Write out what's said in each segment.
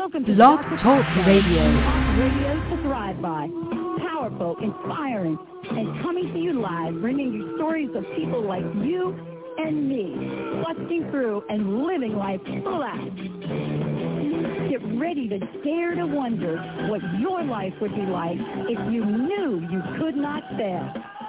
Welcome to Blog Talk Radio. Radio to thrive by. Powerful, inspiring, and coming to you live, bringing you stories of people like you and me, busting through and living life full out. Get ready to dare to wonder what your life would be like if you knew you could not fail.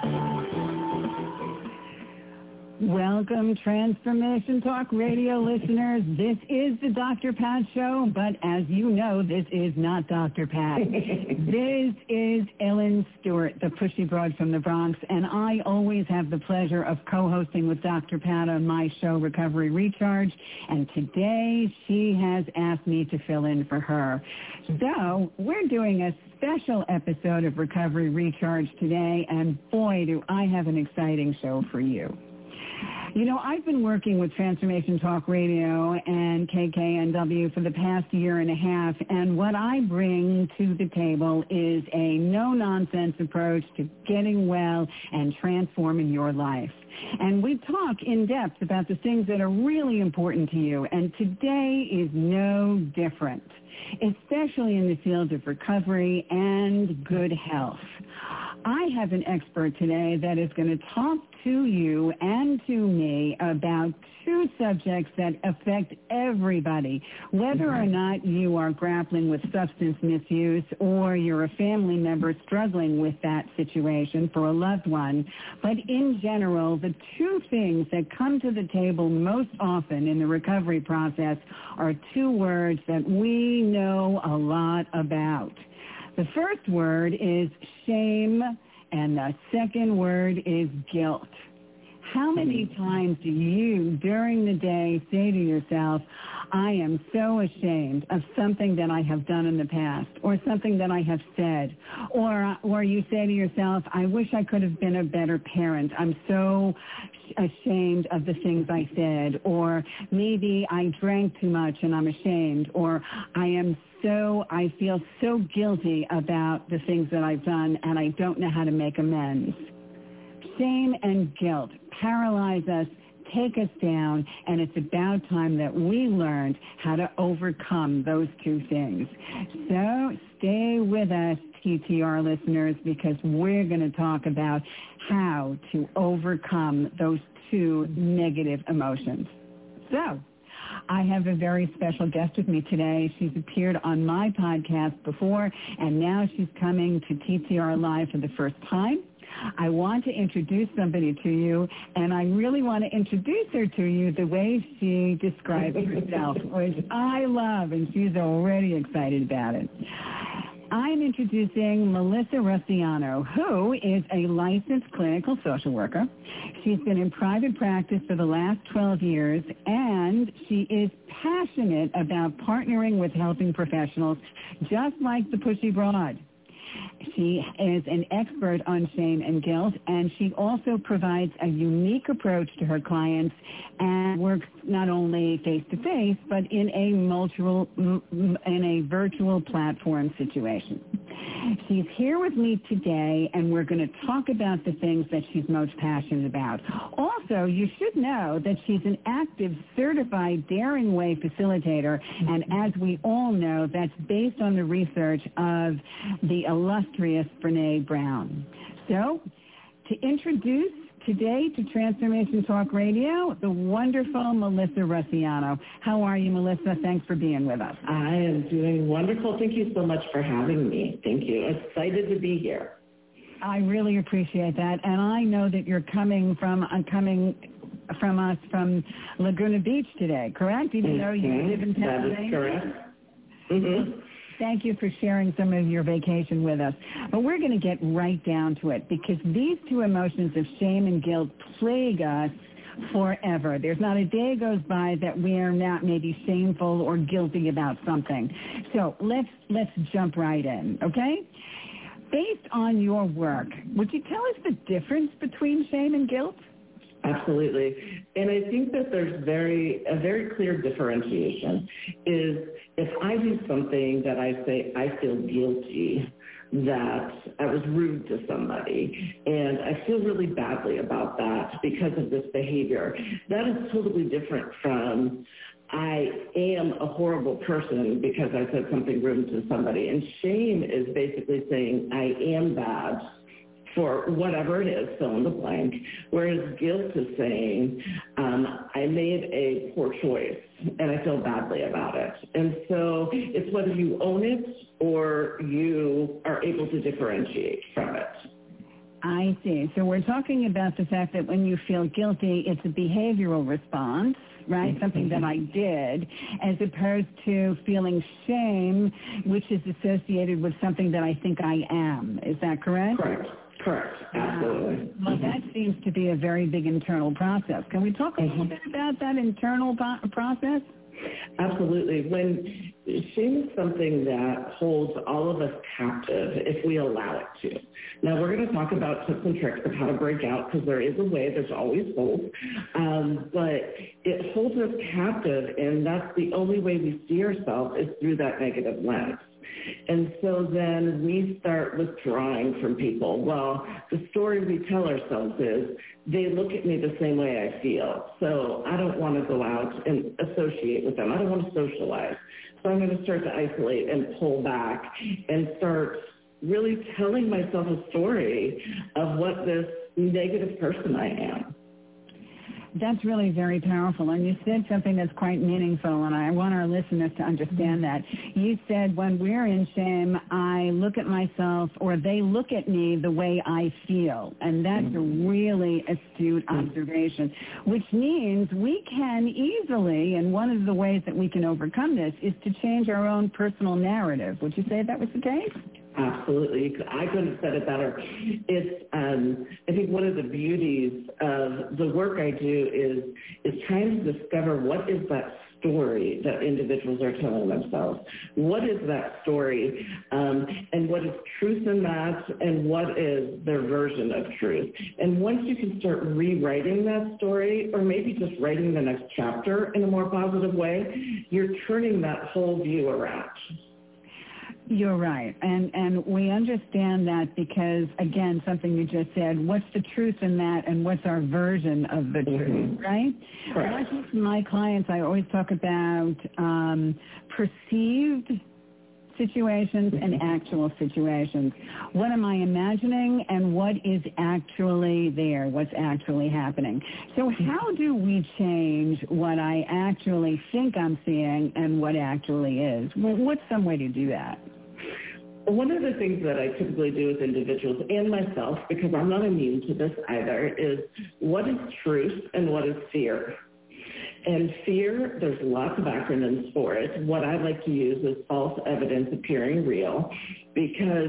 Welcome, Transformation Talk Radio listeners. This is the Dr. Pat Show, but as you know, this is not Dr. Pat. This is Ellen Stewart, the pushy broad from the Bronx, and I always have the pleasure of co-hosting with Dr. Pat on my show, Recovery Recharge, and today she has asked me to fill in for her. So we're doing a special episode of Recovery Recharge today, and boy, do I have an exciting show for you. You know, I've been working with Transformation Talk Radio and KKNW for the past year and a half, and what I bring to the table is a no-nonsense approach to getting well and transforming your life. And we talk in depth about the things that are really important to you, and today is no different, especially in the field of recovery and good health. I have an expert today that is going to talk to you and to me about two subjects that affect everybody, whether or not you are grappling with substance misuse or you're a family member struggling with that situation for a loved one. But in general, the two things that come to the table most often in the recovery process are two words that we know a lot about. The first word is shame, and the second word is guilt. How many times do you, during the day, say to yourself, I am so ashamed of something that I have done in the past, or something that I have said, or you say to yourself, I wish I could have been a better parent. I'm so ashamed of the things I said, or maybe I drank too much and I'm ashamed, or I feel so guilty about the things that I've done and I don't know how to make amends. Shame and guilt paralyze us, take us down, and it's about time that we learned how to overcome those two things. So stay with us, TTR listeners, because we're going to talk about how to overcome those two negative emotions. So I have a very special guest with me today. She's appeared on my podcast before, and now she's coming to TTR Live for the first time. I want to introduce somebody to you, and I really want to introduce her to you the way she describes herself, which I love, and she's already excited about it. I'm introducing Melissa Rusciano, who is a licensed clinical social worker. She's been in private practice for the last 12 years, and she is passionate about partnering with helping professionals just like the Pushy Broad. She is an expert on shame and guilt, and she also provides a unique approach to her clients and works not only face-to-face, but in a virtual platform situation. She's here with me today, and we're going to talk about the things that she's most passionate about. Also, you should know that she's an active, certified Daring Way facilitator, and as we all know, that's based on the research of the illustrious Brené Brown. So, to introduce today to Transformation Talk Radio, the wonderful Melissa Rusciano. How are you, Melissa? Thanks for being with us. I am doing wonderful. Thank you so much for having me. Thank you. Excited to be here. I really appreciate that. And I know that you're coming from us from Laguna Beach today, correct? Even though you live in Pennsylvania? That is correct. Mm-hmm. Thank you for sharing some of your vacation with us. But we're going to get right down to it because these two emotions of shame and guilt plague us forever. There's not a day goes by that we are not maybe shameful or guilty about something. So let's jump right in, okay? Based on your work, would you tell us the difference between shame and guilt? Absolutely. And I think that there's a very clear differentiation is if I do something that I say I feel guilty that I was rude to somebody and I feel really badly about that because of this behavior, that is totally different from I am a horrible person because I said something rude to somebody. And shame is basically saying I am bad for whatever it is, fill in the blank, whereas guilt is saying I made a poor choice and I feel badly about it. And so it's whether you own it or you are able to differentiate from it. I see. So we're talking about the fact that when you feel guilty, it's a behavioral response, right? Mm-hmm. Something that I did, as opposed to feeling shame, which is associated with something that I think I am. Is that correct? Correct. Absolutely. Well, that seems to be a very big internal process. Can we talk a little bit about that internal process? Absolutely. When shame is something that holds all of us captive if we allow it to. Now, we're going to talk about tips and tricks of how to break out, because there is a way, there's always hope, but it holds us captive, and that's the only way we see ourselves is through that negative lens. And so then we start withdrawing from people. Well, the story we tell ourselves is they look at me the same way I feel, so I don't want to go out and associate with them. I don't want to socialize. So I'm going to start to isolate and pull back and start really telling myself a story of what this negative person I am. That's really very powerful. And you said something that's quite meaningful, and I want our listeners to understand that. You said when we're in shame, I look at myself, or they look at me the way I feel. And that's a really astute observation, which means we can easily, and one of the ways that we can overcome this is to change our own personal narrative. Would you say that was the case? Absolutely. I couldn't have said it better. It's, I think one of the beauties of the work I do is trying to discover what is that story that individuals are telling themselves. What is that story, and what is truth in that, and what is their version of truth. And once you can start rewriting that story, or maybe just writing the next chapter in a more positive way, you're turning that whole view around. You're right. And we understand that because, again, something you just said, what's the truth in that and what's our version of the truth, right? Correct. When I talk to my clients, I always talk about perceived situations and actual situations. What am I imagining and what is actually there, what's actually happening? So how do we change what I actually think I'm seeing and what actually is? What's some way to do that? One of the things that I typically do with individuals and myself, because I'm not immune to this either, is what is truth and what is fear? And fear, there's lots of acronyms for it. What I like to use is false evidence appearing real, because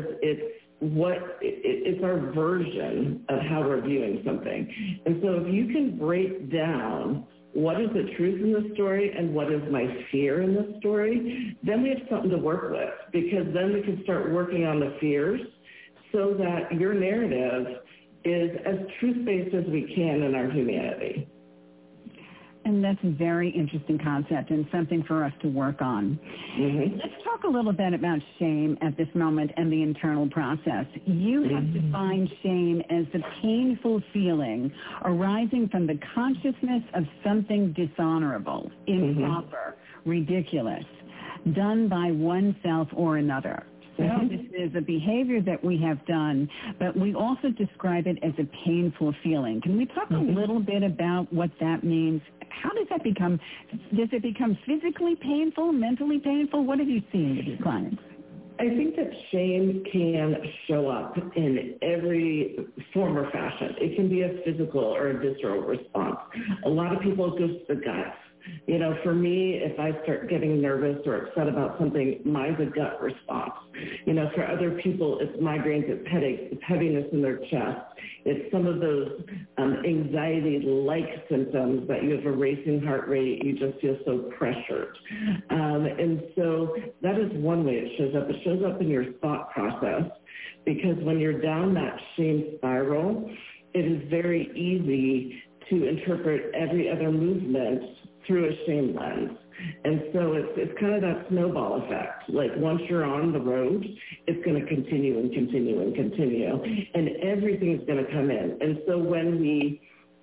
it's our version of how we're viewing something. And so if you can break down what is the truth in the story and what is my fear in the story, then we have something to work with, because then we can start working on the fears so that your narrative is as truth-based as we can in our humanity. And that's a very interesting concept and something for us to work on. Mm-hmm. Let's talk a little bit about shame at this moment and the internal process. You have defined shame as the painful feeling arising from the consciousness of something dishonorable, improper, ridiculous, done by oneself or another. So this is a behavior that we have done, but we also describe it as a painful feeling. Can we talk a little bit about what that means? How does that become, does it become physically painful, mentally painful? What have you seen with your clients? I think that shame can show up in every form or fashion. It can be a physical or a visceral response. A lot of people, it goes to the gut. You know, for me, if I start getting nervous or upset about something, mine's a gut response. You know, for other people, it's migraines, it's headaches, it's heaviness in their chest. It's some of those anxiety-like symptoms that you have a racing heart rate, you just feel so pressured. And so that is one way it shows up. It shows up in your thought process, because when you're down that shame spiral, it is very easy to interpret every other movement through a shame lens. And so it's kind of that snowball effect. Like once you're on the road, it's going to continue and continue and continue, and everything is going to come in. And so when we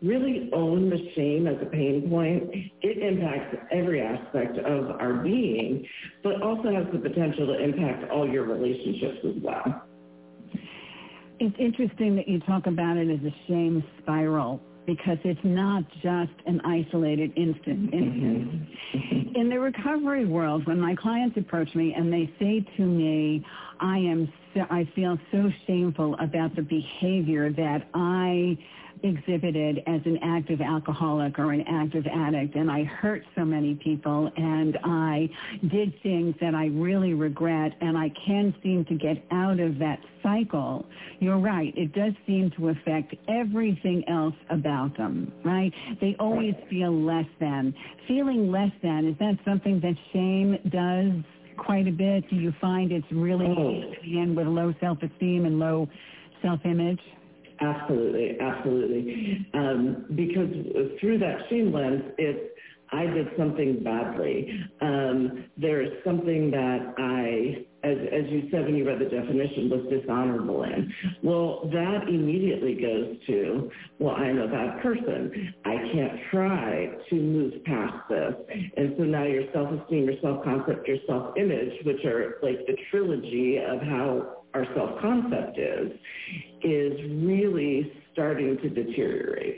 really own the shame as a pain point, it impacts every aspect of our being, but also has the potential to impact all your relationships as well. It's interesting that you talk about it as a shame spiral, because it's not just an isolated instance. In the recovery world, when my clients approach me and they say to me, I feel so shameful about the behavior that I exhibited as an active alcoholic or an active addict, and I hurt so many people, and I did things that I really regret, and I can't seem to get out of that cycle. You're right. It does seem to affect everything else about them, right? They always feel less than. Feeling less than, is that something that shame does quite a bit? Do you find it's really in the end with low self-esteem and low self-image? Absolutely, absolutely. Because through that shame lens, it's, I did something badly. There's something that I, as you said when you read the definition, was dishonorable in. Well, that immediately goes to, well, I'm a bad person. I can't try to move past this. And so now your self-esteem, your self-concept, your self-image, which are like the trilogy of how our self-concept is really starting to deteriorate.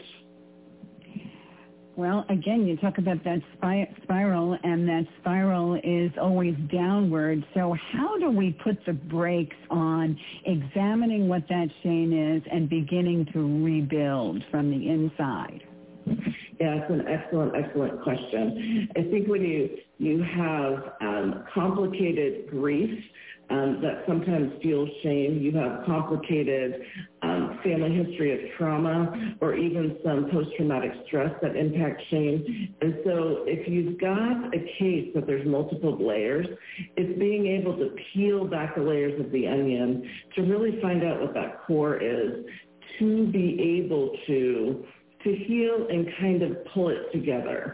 Well, again, you talk about that spiral, and that spiral is always downward. So how do we put the brakes on examining what that shame is and beginning to rebuild from the inside? Yeah, it's an excellent question. I think when you have complicated grief, that sometimes fuels shame. You have complicated family history of trauma or even some post-traumatic stress that impact shame. And so if you've got a case that there's multiple layers, it's being able to peel back the layers of the onion to really find out what that core is, to be able to heal and kind of pull it together.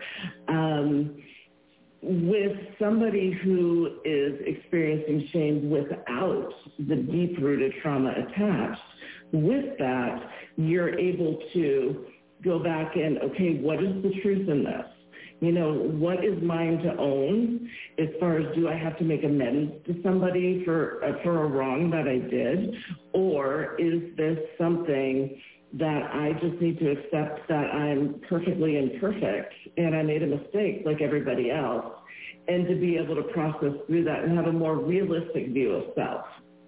With somebody who is experiencing shame without the deep-rooted trauma attached, with that, you're able to go back and, okay, what is the truth in this? You know, what is mine to own as far as, do I have to make amends to somebody for a wrong that I did? Or is this something that I just need to accept that I'm perfectly imperfect and I made a mistake like everybody else, and to be able to process through that and have a more realistic view of self?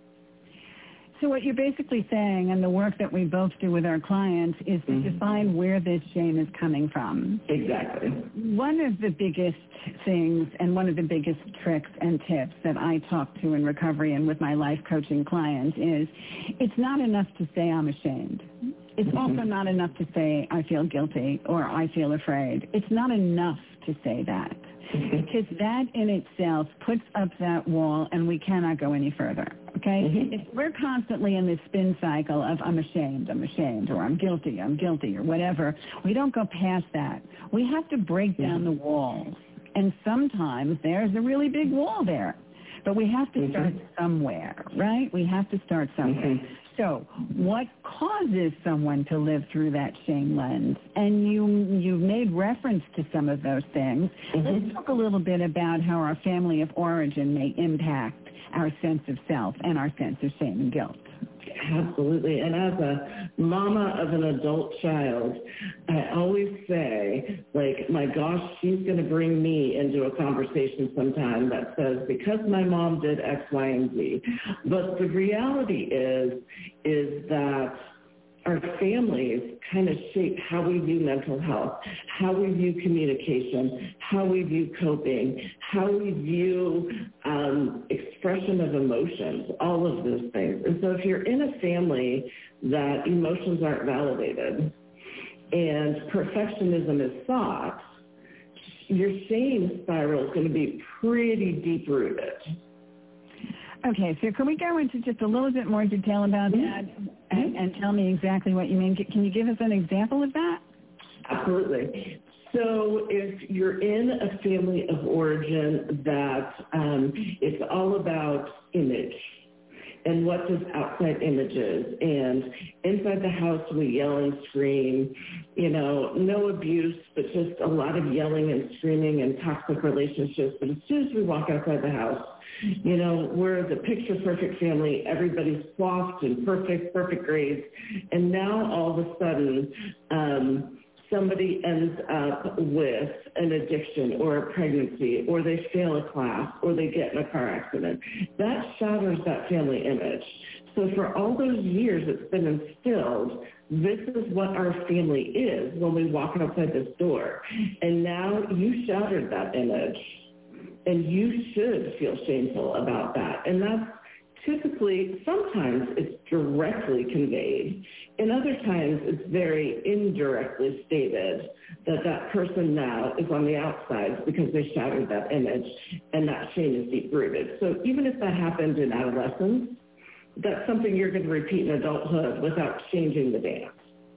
So what you're basically saying, and the work that we both do with our clients, is to define where this shame is coming from. Exactly. One of the biggest things and one of the biggest tricks and tips that I talk to in recovery and with my life coaching clients is, it's not enough to say I'm ashamed. It's also not enough to say I feel guilty or I feel afraid. It's not enough to say that, because that in itself puts up that wall and we cannot go any further. Okay? If we're constantly in this spin cycle of I'm ashamed, or I'm guilty, or whatever, we don't go past that. We have to break down the walls. And sometimes there's a really big wall there. But we have to start somewhere, right? We have to start somewhere. So what causes someone to live through that shame lens? And you've made reference to some of those things. Let's talk a little bit about how our family of origin may impact our sense of self and our sense of shame and guilt. Absolutely. And as a mama of an adult child, I always say, like, my gosh, she's going to bring me into a conversation sometime that says, because my mom did X, Y, and Z. But the reality is that our families kind of shape how we view mental health, how we view communication, how we view coping, how we view expression of emotions, all of those things. And so if you're in a family that emotions aren't validated and perfectionism is sought, your shame spiral is going to be pretty deep-rooted. Okay, so can we go into just a little bit more detail about that and tell me exactly what you mean? Can you give us an example of that? Absolutely. So if you're in a family of origin that it's all about image, and what does outside images, and inside the house we yell and scream, no abuse, but just a lot of yelling and screaming and toxic relationships. But as soon as we walk outside the house, we're the picture-perfect family. Everybody's coiffed and perfect grades. And now all of a sudden, somebody ends up with an addiction or a pregnancy, or they fail a class, or they get in a car accident. That shatters that family image. So for all those years it's been instilled, this is what our family is when we walk outside this door. And now you shattered that image, and you should feel shameful about that. And that's typically, sometimes it's directly conveyed. And other times it's very indirectly stated that that person now is on the outside because they shattered that image, and that shame is deep-rooted. So even if that happened in adolescence, that's something you're going to repeat in adulthood without changing the dance.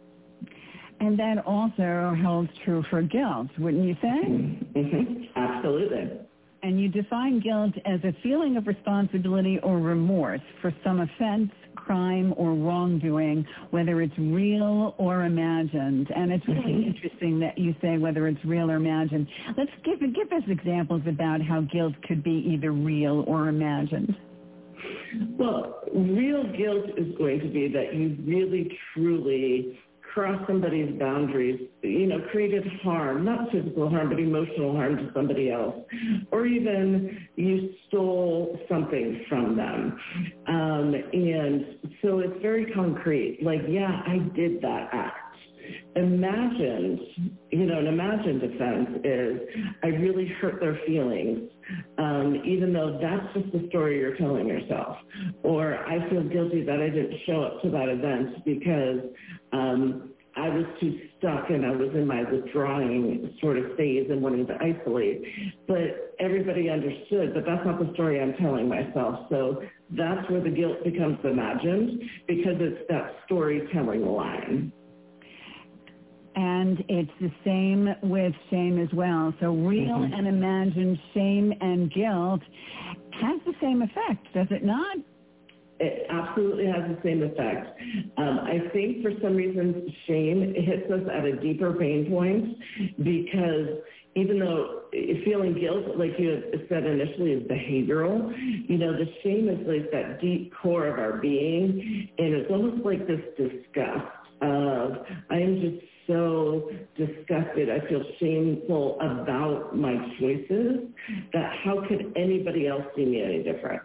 And that also holds true for guilt, wouldn't you say? Mm-hmm. Absolutely. And you define guilt as a feeling of responsibility or remorse for some offense, crime, or wrongdoing, whether it's real or imagined. And it's really interesting that you say whether it's real or imagined. Let's give us examples about how guilt could be either real or imagined. Well, real guilt is going to be that you really, truly cross somebody's boundaries, created harm, not physical harm, but emotional harm to somebody else, or even you stole something from them. And so it's very concrete, like, yeah, I did that act. Imagined, an imagined offense is I really hurt their feelings, even though that's just the story you're telling yourself. Or I feel guilty that I didn't show up to that event because I was too stuck and I was in my withdrawing sort of phase and wanting to isolate. But everybody understood, but that's not the story I'm telling myself. So that's where the guilt becomes imagined, because it's that storytelling line. And it's the same with shame as well. So real and imagined shame and guilt has the same effect, does it not? It absolutely has the same effect. I think for some reason shame hits us at a deeper pain point, because even though feeling guilt, like you had said initially, is behavioral, the shame is like that deep core of our being, and it's almost like this disgust of, I am just so disgusted, I feel shameful about my choices, that how could anybody else see me any different?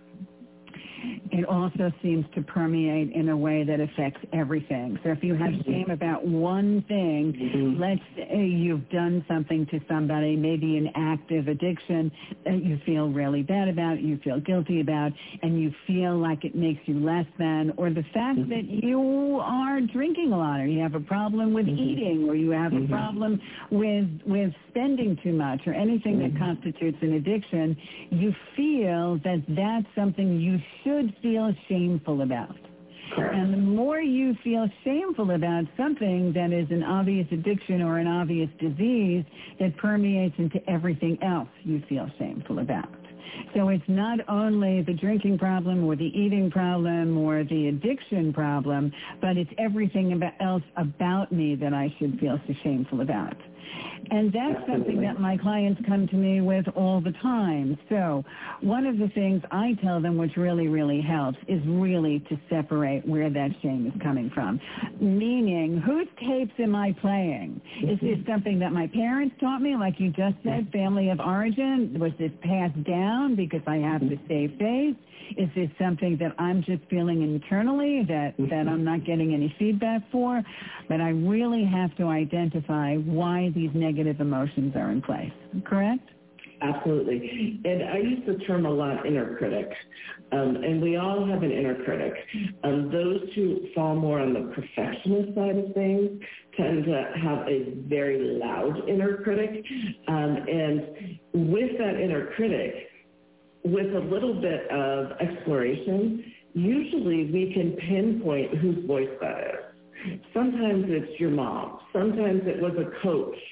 It also seems to permeate in a way that affects everything. So if you have shame about one thing, let's say you've done something to somebody, maybe an active addiction that you feel really bad about, you feel guilty about, and you feel like it makes you less than, or the fact that you are drinking a lot, or you have a problem with eating, or you have a problem with spending too much, or anything that constitutes an addiction, you feel that that's something you should feel shameful about. And the more you feel shameful about something that is an obvious addiction or an obvious disease, that permeates into everything else you feel shameful about. So it's not only the drinking problem or the eating problem or the addiction problem, but it's everything else about me that I should feel so shameful about. And that's something that my clients come to me with all the time. So one of the things I tell them, which really, really helps, is really to separate where that shame is coming from. Meaning, whose tapes am I playing? Is this something that my parents taught me, like you just said, family of origin? Was this passed down because I have to save face? Is this something that I'm just feeling internally that I'm not getting any feedback for? But I really have to identify why these negative emotions are in place. Correct? Absolutely. And I use the term a lot, inner critic. And we all have an inner critic. Those who fall more on the perfectionist side of things tend to have a very loud inner critic. And with that inner critic, with a little bit of exploration, usually we can pinpoint whose voice that is. Sometimes it's your mom. Sometimes it was a coach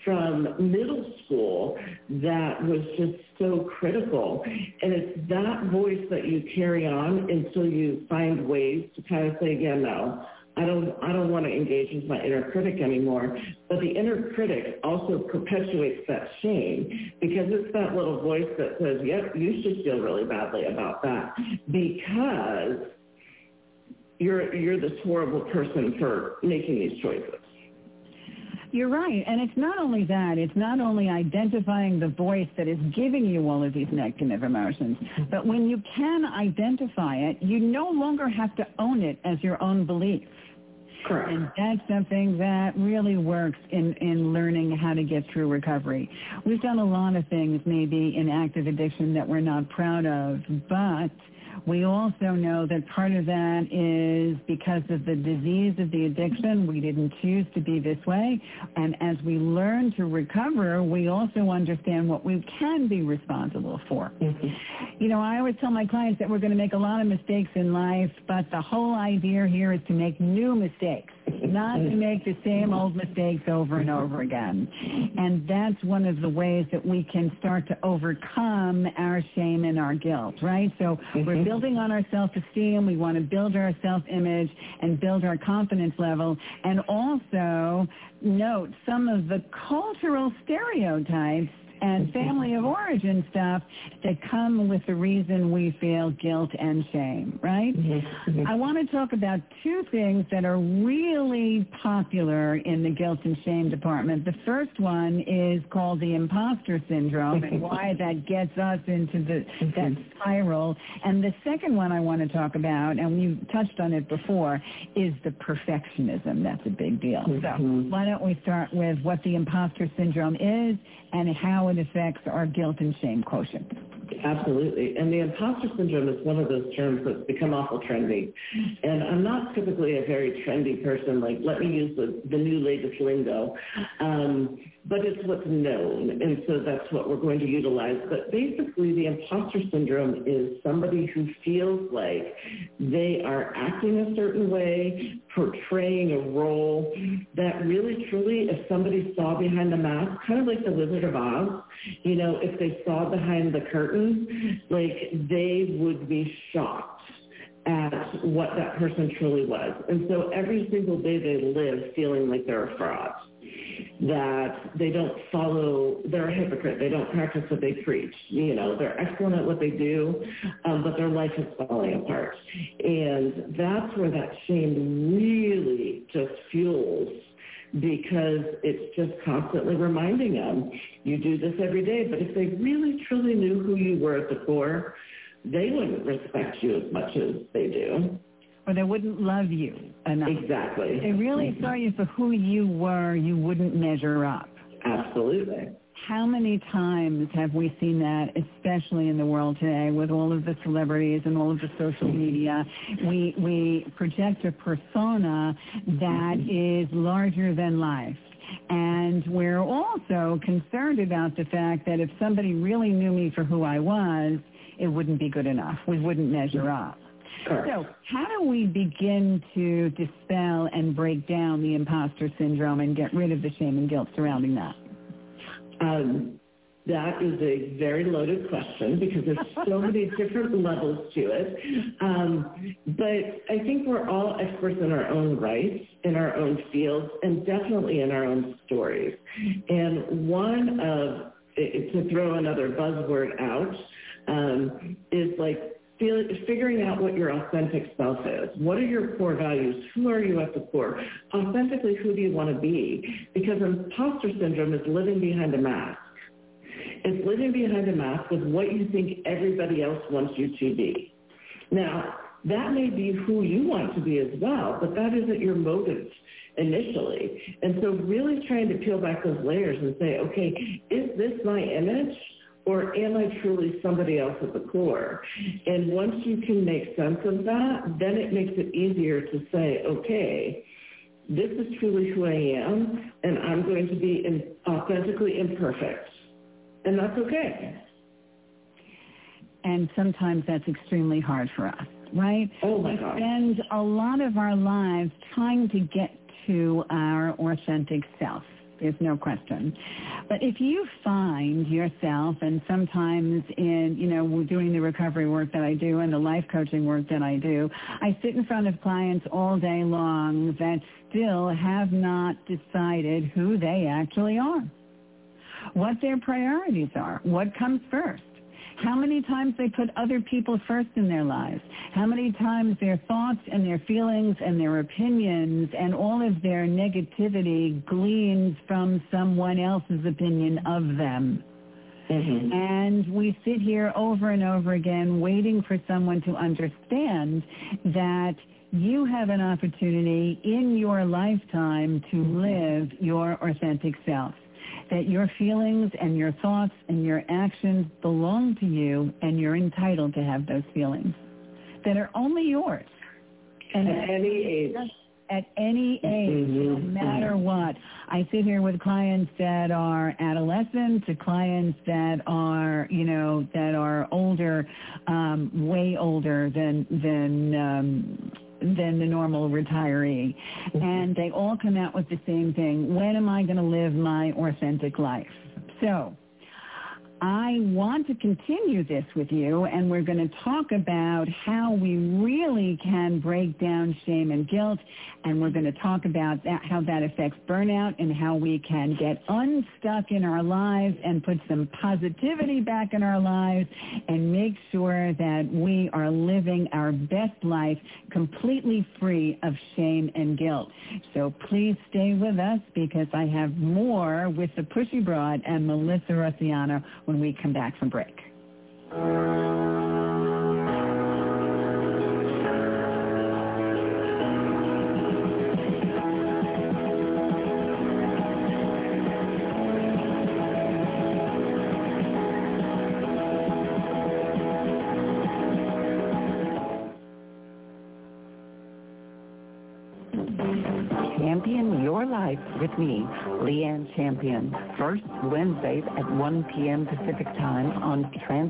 from middle school that was just so critical. And it's that voice that you carry on until you find ways to kind of say, yeah, no, I don't want to engage with my inner critic anymore. But the inner critic also perpetuates that shame, because it's that little voice that says, yep, you should feel really badly about that because you're this horrible person for making these choices. You're right. And it's not only that. It's not only identifying the voice that is giving you all of these negative emotions, but when you can identify it, you no longer have to own it as your own belief. Correct. And that's something that really works in learning how to get through recovery. We've done a lot of things maybe in active addiction that we're not proud of, but we also know that part of that is because of the disease of the addiction. We didn't choose to be this way. And as we learn to recover, we also understand what we can be responsible for. Mm-hmm. You know, I always tell my clients that we're going to make a lot of mistakes in life, but the whole idea here is to make new mistakes, not to make the same old mistakes over and over again. And that's one of the ways that we can start to overcome our shame and our guilt, right? So we're building on our self-esteem. We want to build our self-image and build our confidence level, and also note some of the cultural stereotypes and family of origin stuff that come with the reason we feel guilt and shame, right? Mm-hmm. I want to talk about two things that are really popular in the guilt and shame department. The first one is called the imposter syndrome and why that gets us into that spiral. And the second one I want to talk about, and you touched on it before, is the perfectionism. That's a big deal. Mm-hmm. So why don't we start with what the imposter syndrome is and how it affects our guilt and shame quotient. Absolutely. And the imposter syndrome is one of those terms that's become awful trendy. And I'm not typically a very trendy person, like let me use the new latest lingo. But it's what's known, and so that's what we're going to utilize. But basically, the imposter syndrome is somebody who feels like they are acting a certain way, portraying a role that really, truly, if somebody saw behind the mask, kind of like the Wizard of Oz, you know, if they saw behind the curtain, like they would be shocked at what that person truly was. And so every single day they live feeling like they're a fraud, that they don't follow, they're a hypocrite, they don't practice what they preach. You know, they're excellent at what they do, but their life is falling apart. And that's where that shame really just fuels, because it's just constantly reminding them, you do this every day. But if they really truly knew who you were at the core, they wouldn't respect you as much as they do. Or they wouldn't love you enough. Exactly. If they really saw you for who you were, you wouldn't measure up. Absolutely. How many times have we seen that, especially in the world today with all of the celebrities and all of the social media? We project a persona that is larger than life. And we're also concerned about the fact that if somebody really knew me for who I was, it wouldn't be good enough. We wouldn't measure up. Correct. So how do we begin to dispel and break down the imposter syndrome and get rid of the shame and guilt surrounding that? That is a very loaded question because there's so many different levels to it. But I think we're all experts in our own rights, in our own fields, and definitely in our own stories. And one of, to throw another buzzword out, is like figuring out what your authentic self is. What are your core values? Who are you at the core? Authentically, who do you want to be? Because imposter syndrome is living behind a mask. It's living behind a mask with what you think everybody else wants you to be. Now, that may be who you want to be as well, but that isn't your motive initially. And so really trying to peel back those layers and say, okay, is this my image? Or am I truly somebody else at the core? And once you can make sense of that, then it makes it easier to say, okay, this is truly who I am, and I'm going to be authentically imperfect. And that's okay. And sometimes that's extremely hard for us, right? Oh, my God. We spend a lot of our lives trying to get to our authentic self. There's no question. But if you find yourself, and sometimes in, doing the recovery work that I do and the life coaching work that I do, I sit in front of clients all day long that still have not decided who they actually are, what their priorities are, what comes first. How many times they put other people first in their lives, how many times their thoughts and their feelings and their opinions and all of their negativity gleans from someone else's opinion of them. Mm-hmm. And we sit here over and over again waiting for someone to understand that you have an opportunity in your lifetime to live your authentic self, that your feelings and your thoughts and your actions belong to you, and you're entitled to have those feelings that are only yours. And at any age. At any age, no matter what. I sit here with clients that are adolescents to clients that are, that are older, way older than the normal retiree. And they all come out with the same thing. When am I going to live my authentic life? So I want to continue this with you, and we're going to talk about how we really can break down shame and guilt, and we're going to talk about how that affects burnout and how we can get unstuck in our lives and put some positivity back in our lives and make sure that we are living our best life completely free of shame and guilt. So please stay with us, because I have more with the Pushy Broad and Melissa Rossiano when we come back from break. Champion Your Life with me, Leanne Champion. First Wednesdays at 1 p.m. Pacific Time on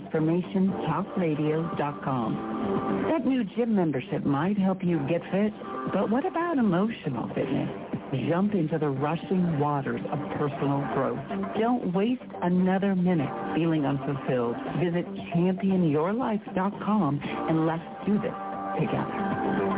TransformationTalkRadio.com. That new gym membership might help you get fit, but what about emotional fitness? Jump into the rushing waters of personal growth. Don't waste another minute feeling unfulfilled. Visit ChampionYourLife.com and let's do this together.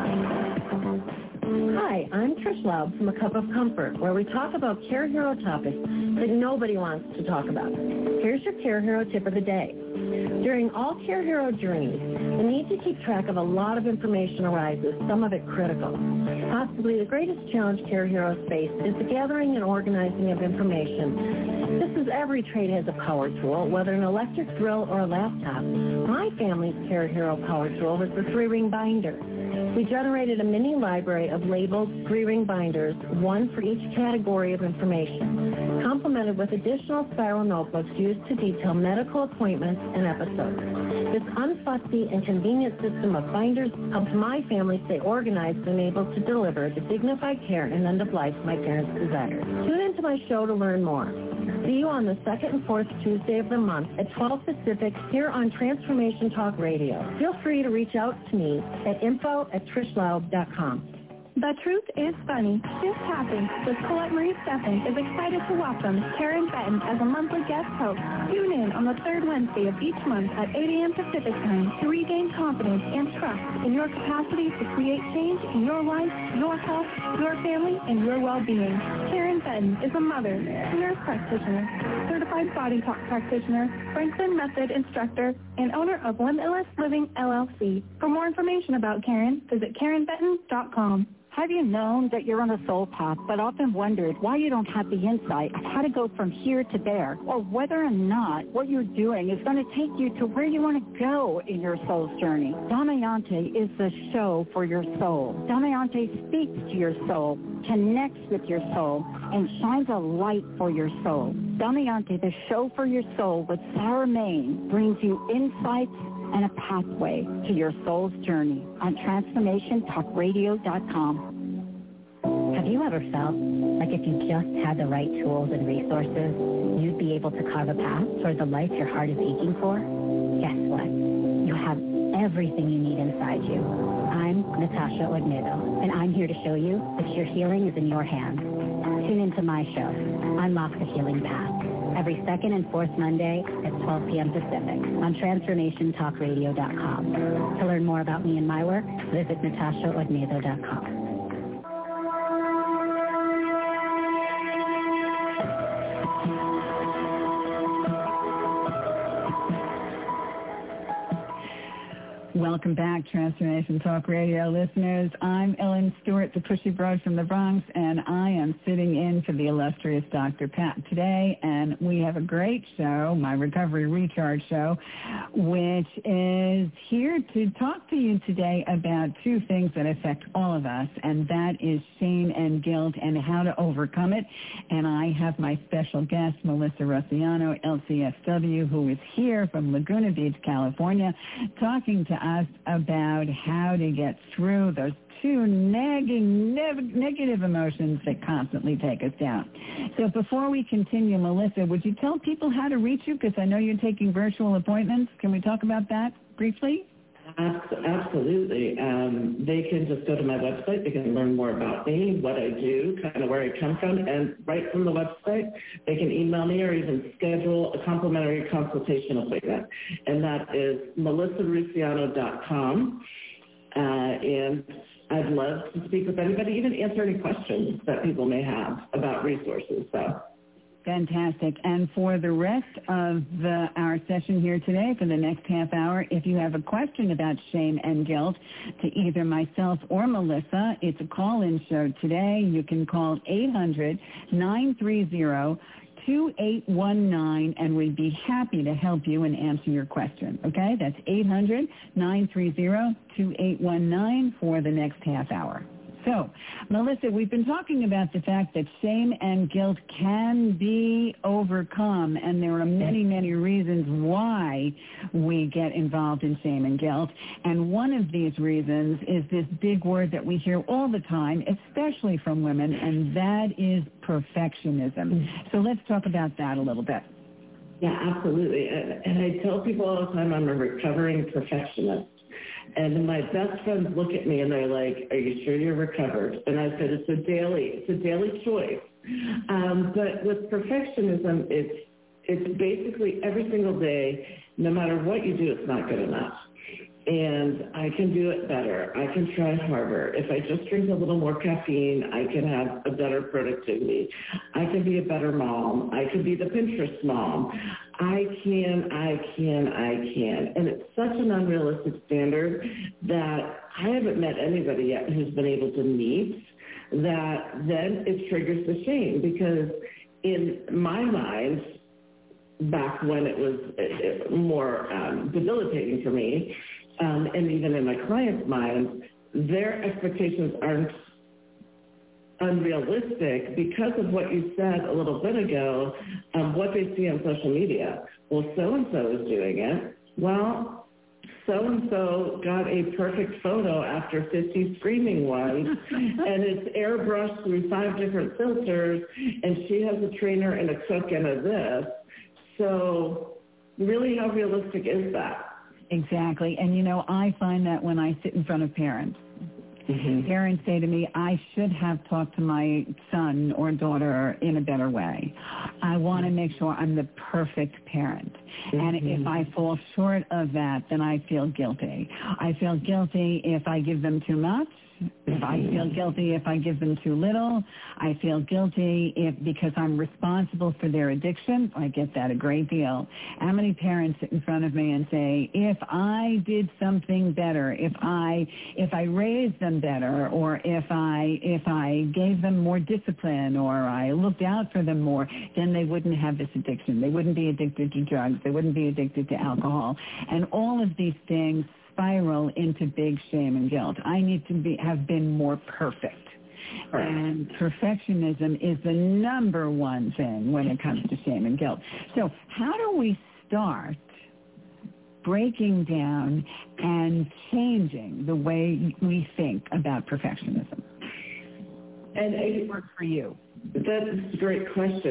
Hi, I'm Trish Laub from A Cup of Comfort, where we talk about Care Hero topics that nobody wants to talk about. Here's your Care Hero tip of the day. During all Care Hero journeys, the need to keep track of a lot of information arises, some of it critical. Possibly the greatest challenge Care Heroes face is the gathering and organizing of information. Just as every trade has a power tool, whether an electric drill or a laptop, my family's Care Hero power tool was the 3-ring binder. We generated a mini library of labeled 3-ring binders, one for each category of information, complemented with additional spiral notebooks used to detail medical appointments and episodes. This unfussy and convenient system of binders helps my family stay organized and able to deliver the dignified care and end of life my parents desired. Tune into my show to learn more. See you on the second and fourth Tuesday of the month at 12 Pacific here on Transformation Talk Radio. Feel free to reach out to me at info@TrishLaub.com. The Truth is Funny. This Happens with Colette Marie Steffen is excited to welcome Karen Benton as a monthly guest host. Tune in on the third Wednesday of each month at 8 a.m. Pacific Time to regain confidence and trust in your capacity to create change in your life, your health, your family, and your well-being. Karen Benton is a mother, nurse practitioner, certified body talk practitioner, Franklin Method instructor, and owner of Limitless Living LLC. For more information about Karen, visit KarenBenton.com. Have you known that you're on a soul path, but often wondered why you don't have the insight of how to go from here to there, or whether or not what you're doing is going to take you to where you want to go in your soul's journey? Damayanti is the show for your soul. Damayanti speaks to your soul, connects with your soul, and shines a light for your soul. Damayanti, the show for your soul with Sarah Main, brings you insights and a pathway to your soul's journey on TransformationTalkRadio.com. Have you ever felt like if you just had the right tools and resources, you'd be able to carve a path toward the life your heart is aching for? Guess what? You have everything you need inside you. I'm Natasha Ognedo, and I'm here to show you that your healing is in your hands. Tune into my show, Unlock the Healing Path, every second and fourth Monday at 12 p.m. Pacific on TransformationTalkRadio.com. To learn more about me and my work, visit NatashaOgnedo.com. Welcome back, Transformation Talk Radio listeners. I'm Ellen Stewart, the pushy broad from the Bronx, and I am sitting in for the illustrious Dr. Pat today, and we have a great show, my Recovery Recharge show, which is here to talk to you today about two things that affect all of us, and that is shame and guilt and how to overcome it. And I have my special guest, Melissa Rossiano, LCSW, who is here from Laguna Beach, California, talking to us about how to get through those two nagging negative emotions that constantly take us down. So before we continue, Melissa, would you tell people how to reach you? Because I know you're taking virtual appointments. Can we talk about that briefly? Absolutely. They can just go to my website. They can learn more about me, what I do, kind of where I come from. And right from the website, they can email me or even schedule a complimentary consultation appointment. And that is melissarussiano.com. And I'd love to speak with anybody, even answer any questions that people may have about resources. So. Fantastic. And for the rest of our session here today, for the next half hour, if you have a question about shame and guilt to either myself or Melissa, it's a call-in show today. You can call 800-930-2819, and we'd be happy to help you and answer your question. Okay? That's 800-930-2819 for the next half hour. So, Melissa, we've been talking about the fact that shame and guilt can be overcome, and there are many, many reasons why we get involved in shame and guilt. And one of these reasons is this big word that we hear all the time, especially from women, and that is perfectionism. So let's talk about that a little bit. Yeah, absolutely. And I tell people all the time I'm a recovering perfectionist. And my best friends look at me and they're like, "Are you sure you're recovered?" And I said, it's a daily choice. But with perfectionism, it's basically every single day, no matter what you do, it's not good enough. And I can do it better. I can try harder. If I just drink a little more caffeine, I can have a better productivity. I can be a better mom. I can be the Pinterest mom. I can. And it's such an unrealistic standard that I haven't met anybody yet who's been able to meet that. Then it triggers the shame, because in my mind, back when it was more debilitating for me, and even in my clients' minds, their expectations aren't unrealistic because of what you said a little bit ago, what they see on social media. Well, so-and-so is doing it. Well, so-and-so got a perfect photo after 50 screaming ones, and it's airbrushed through 5 different filters, and she has a trainer and a cook and a this. So really, how realistic is that? Exactly. And, I find that when I sit in front of parents, parents say to me, I should have talked to my son or daughter in a better way. I want to make sure I'm the perfect parent. And if I fall short of that, then I feel guilty. I feel guilty if I give them too much. If I feel guilty if I give them too little. I feel guilty because I'm responsible for their addiction. I get that a great deal. How many parents sit in front of me and say, if I did something better, if I raised them better, or if I gave them more discipline, or I looked out for them more, then they wouldn't have this addiction. They wouldn't be addicted to drugs. They wouldn't be addicted to alcohol. And all of these things spiral into big shame and guilt. I need to have been more perfect. Right. And perfectionism is the number one thing when it comes to shame and guilt. So how do we start breaking down and changing the way we think about perfectionism? And it works for you. That's a great question.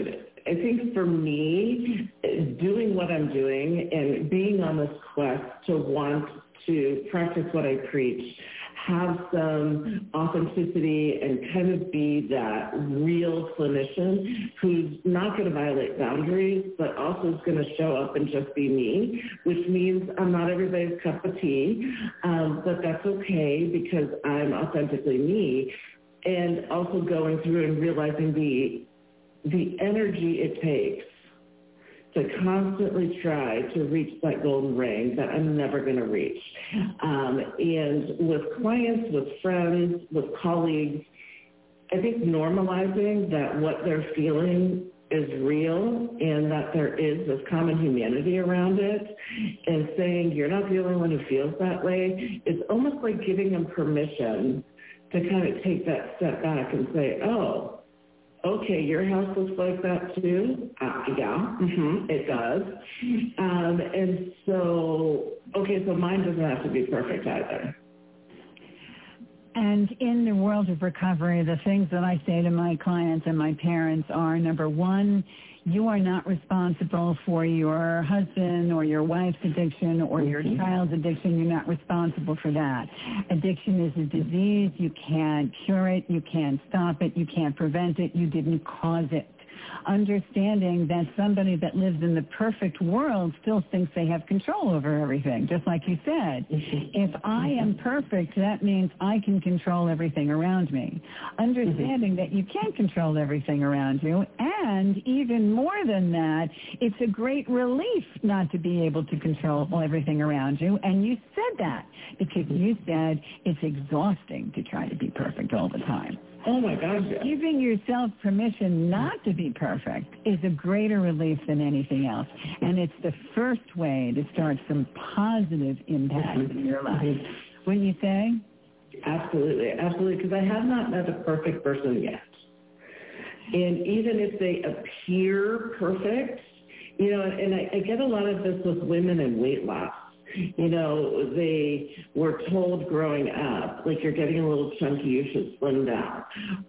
I think for me, doing what I'm doing and being on this quest to want to practice what I preach, have some authenticity and kind of be that real clinician who's not going to violate boundaries, but also is going to show up and just be me, which means I'm not everybody's cup of tea, but that's okay because I'm authentically me. And also going through and realizing the energy it takes to constantly try to reach that golden ring that I'm never going to reach. And with clients, with friends, with colleagues, I think normalizing that what they're feeling is real and that there is this common humanity around it, and saying you're not the only one who feels that way, it's almost like giving them permission to kind of take that step back and say, oh, okay, your house looks like that too? Yeah, it does. And so, okay, so mine doesn't have to be perfect either. And in the world of recovery, the things that I say to my clients and my parents are, number one, you are not responsible for your husband or your wife's addiction or your child's addiction. You're not responsible for that. Addiction is a disease. You can't cure it. You can't stop it. You can't prevent it. You didn't cause it. Understanding that somebody that lives in the perfect world still thinks they have control over everything, just like you said. If I am perfect, that means I can control everything around me. Understanding that you can't control everything around you, and even more than that, it's a great relief not to be able to control everything around you, and you said that because you said it's exhausting to try to be perfect all the time. Oh, my gosh. Yeah. Giving yourself permission not to be perfect is a greater relief than anything else. And it's the first way to start some positive impact in your life. Wouldn't you say? Absolutely, absolutely, because I have not met a perfect person yet. And even if they appear perfect, you know, and I get a lot of this with women in weight loss. You know, they were told growing up, like, you're getting a little chunky, you should slim down.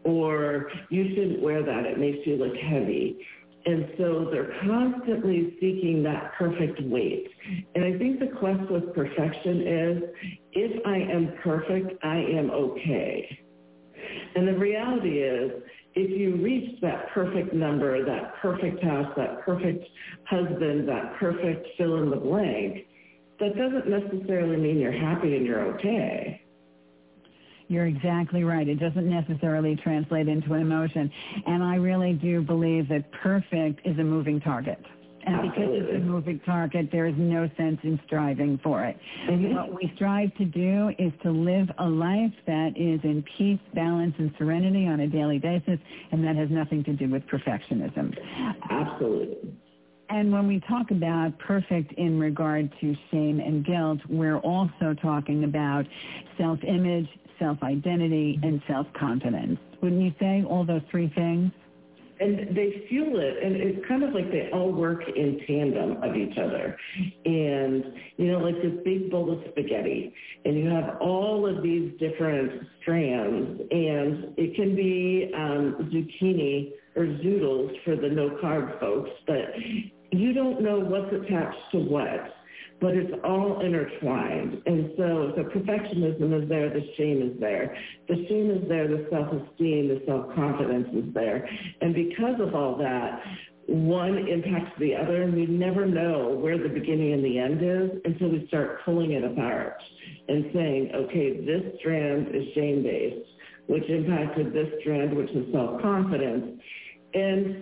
Or you shouldn't wear that, it makes you look heavy. And so they're constantly seeking that perfect weight. And I think the quest with perfection is, if I am perfect, I am okay. And the reality is, if you reach that perfect number, that perfect house, that perfect husband, that perfect fill in the blank, that doesn't necessarily mean you're happy and you're okay. You're exactly right. It doesn't necessarily translate into an emotion. And I really do believe that perfect is a moving target. And Absolutely. Because it's a moving target, there is no sense in striving for it. What we strive to do is to live a life that is in peace, balance, and serenity on a daily basis, and that has nothing to do with perfectionism. Absolutely. And when we talk about perfect in regard to shame and guilt, we're also talking about self-image, self-identity, and self-confidence. Wouldn't you say all those three things? And they fuel it, and it's kind of like they all work in tandem of each other. And, you know, like this big bowl of spaghetti, and you have all of these different strands, and it can be zucchini or zoodles for the no-carb folks, but you don't know what's attached to what, but it's all intertwined. And so if the perfectionism is there, the shame is there. The shame is there, the self-esteem, the self-confidence is there. And because of all that, one impacts the other, and we never know where the beginning and the end is until we start pulling it apart and saying, okay, this strand is shame-based, which impacted this strand, which is self-confidence. And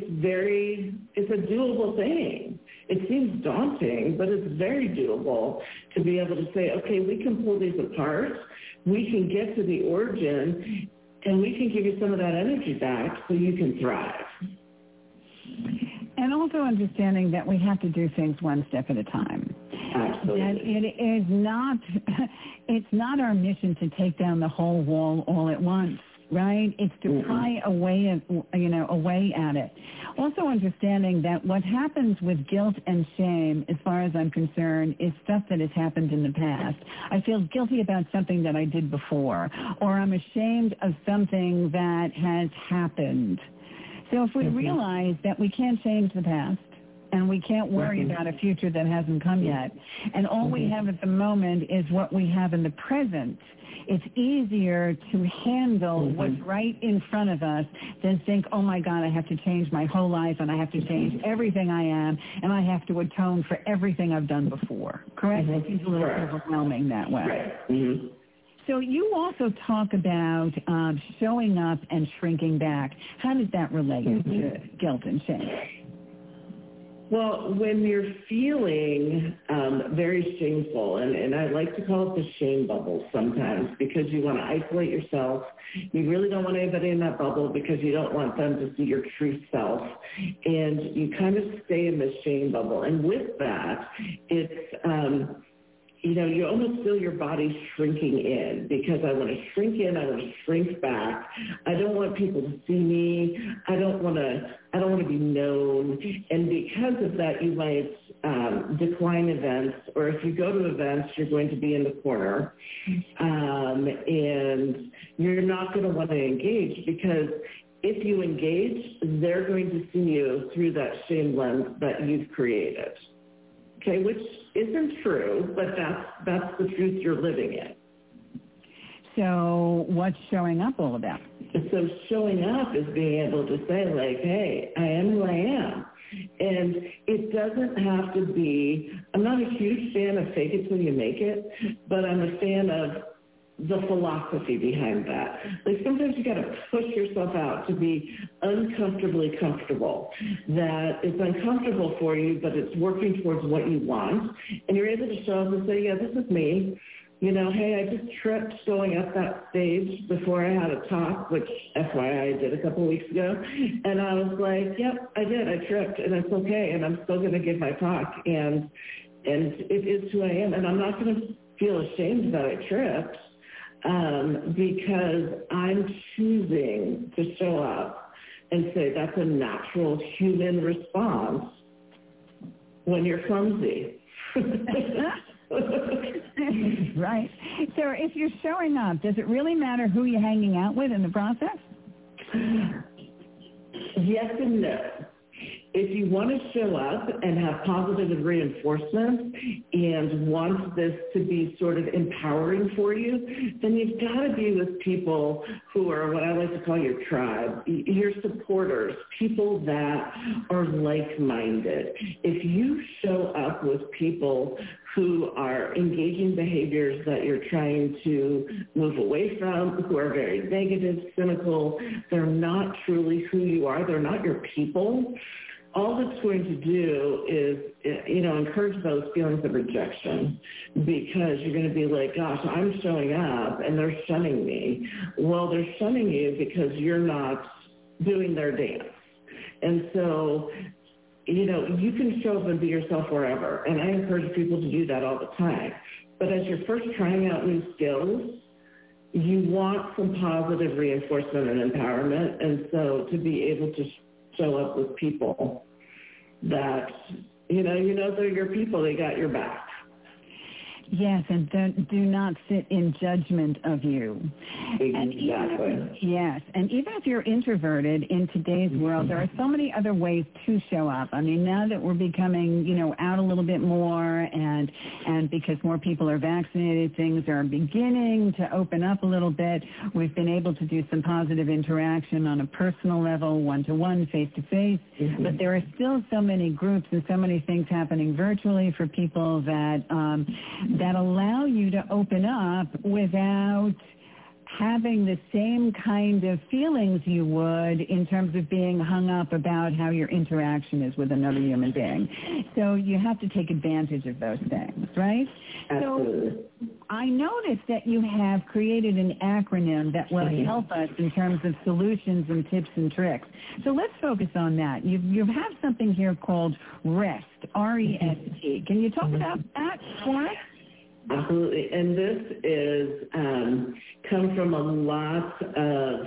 it's a doable thing. It seems daunting, but it's very doable to be able to say, okay, we can pull these apart, we can get to the origin, and we can give you some of that energy back so you can thrive. And also understanding that we have to do things one step at a time. Absolutely. And it is not, it's not our mission to take down the whole wall all at once. Right? It's to pry away at it. Also understanding that what happens with guilt and shame, as far as I'm concerned, is stuff that has happened in the past. I feel guilty about something that I did before, or I'm ashamed of something that has happened. So if we realize that we can't change the past, and we can't worry about a future that hasn't come yet, and all we have at the moment is what we have in the present, it's easier to handle what's right in front of us than think, oh my God, I have to change my whole life, and I have to change everything I am, and I have to atone for everything I've done before. Correct? It seems a little overwhelming that way. Right. So you also talk about showing up and shrinking back. How does that relate to guilt and shame? Well, when you're feeling very shameful, and I like to call it the shame bubble sometimes, because you want to isolate yourself. You really don't want anybody in that bubble because you don't want them to see your true self. And you kind of stay in the shame bubble. And with that, it's you almost feel your body shrinking in, because I want to shrink in, I want to shrink back. I don't want people to see me. I don't want to be known. And because of that, you might decline events, or if you go to events, you're going to be in the corner, and you're not going to want to engage, because if you engage, they're going to see you through that shame lens that you've created. Okay, which isn't true, but that's the truth you're living in. So what's showing up all about? So showing up is being able to say, like, hey, I am who I am. And it doesn't have to be, I'm not a huge fan of fake it till you make it, but I'm a fan of the philosophy behind that. Like, sometimes you got to push yourself out to be uncomfortably comfortable. That it's uncomfortable for you, but it's working towards what you want. And you're able to show up and say, yeah, this is me. Hey, I just tripped going up that stage before I had a talk, which FYI I did a couple of weeks ago. And I was like, yep, I did. I tripped, and it's okay. And I'm still going to give my talk. And it is who I am. And I'm not going to feel ashamed that I tripped. Because I'm choosing to show up and say that's a natural human response when you're clumsy. Right. So if you're showing up, does it really matter who you're hanging out with in the process? Yes and no. If you want to show up and have positive reinforcement and want this to be sort of empowering for you, then you've got to be with people who are what I like to call your tribe, your supporters, people that are like-minded. If you show up with people who are engaging behaviors that you're trying to move away from, who are very negative, cynical, they're not truly who you are, they're not your people, all that's going to do is, encourage those feelings of rejection, because you're going to be like, gosh, I'm showing up and they're shunning me. Well, they're shunning you because you're not doing their dance. And so, you can show up and be yourself wherever. And I encourage people to do that all the time. But as you're first trying out new skills, you want some positive reinforcement and empowerment. And so to be able to show up with people that, they're your people, they got your back. Yes, and do not sit in judgment of you. Exactly. Yes, and even if you're introverted in today's world, there are so many other ways to show up. I mean, now that we're becoming, out a little bit more, and because more people are vaccinated, things are beginning to open up a little bit. We've been able to do some positive interaction on a personal level, one-to-one, face-to-face, but there are still so many groups and so many things happening virtually for people that allow you to open up without having the same kind of feelings you would in terms of being hung up about how your interaction is with another human being. So you have to take advantage of those things, right? Absolutely. So I noticed that you have created an acronym that will help us in terms of solutions and tips and tricks. So let's focus on that. You have something here called REST, R-E-S-T. Can you talk about that for us? Absolutely. And this is come from a lot of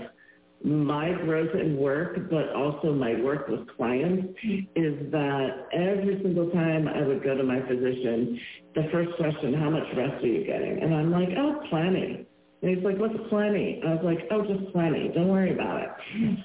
my growth in work, but also my work with clients, is that every single time I would go to my physician, the first question, how much rest are you getting? And I'm like, oh, plenty. And he's like, what's plenty? I was like, oh, just plenty. Don't worry about it.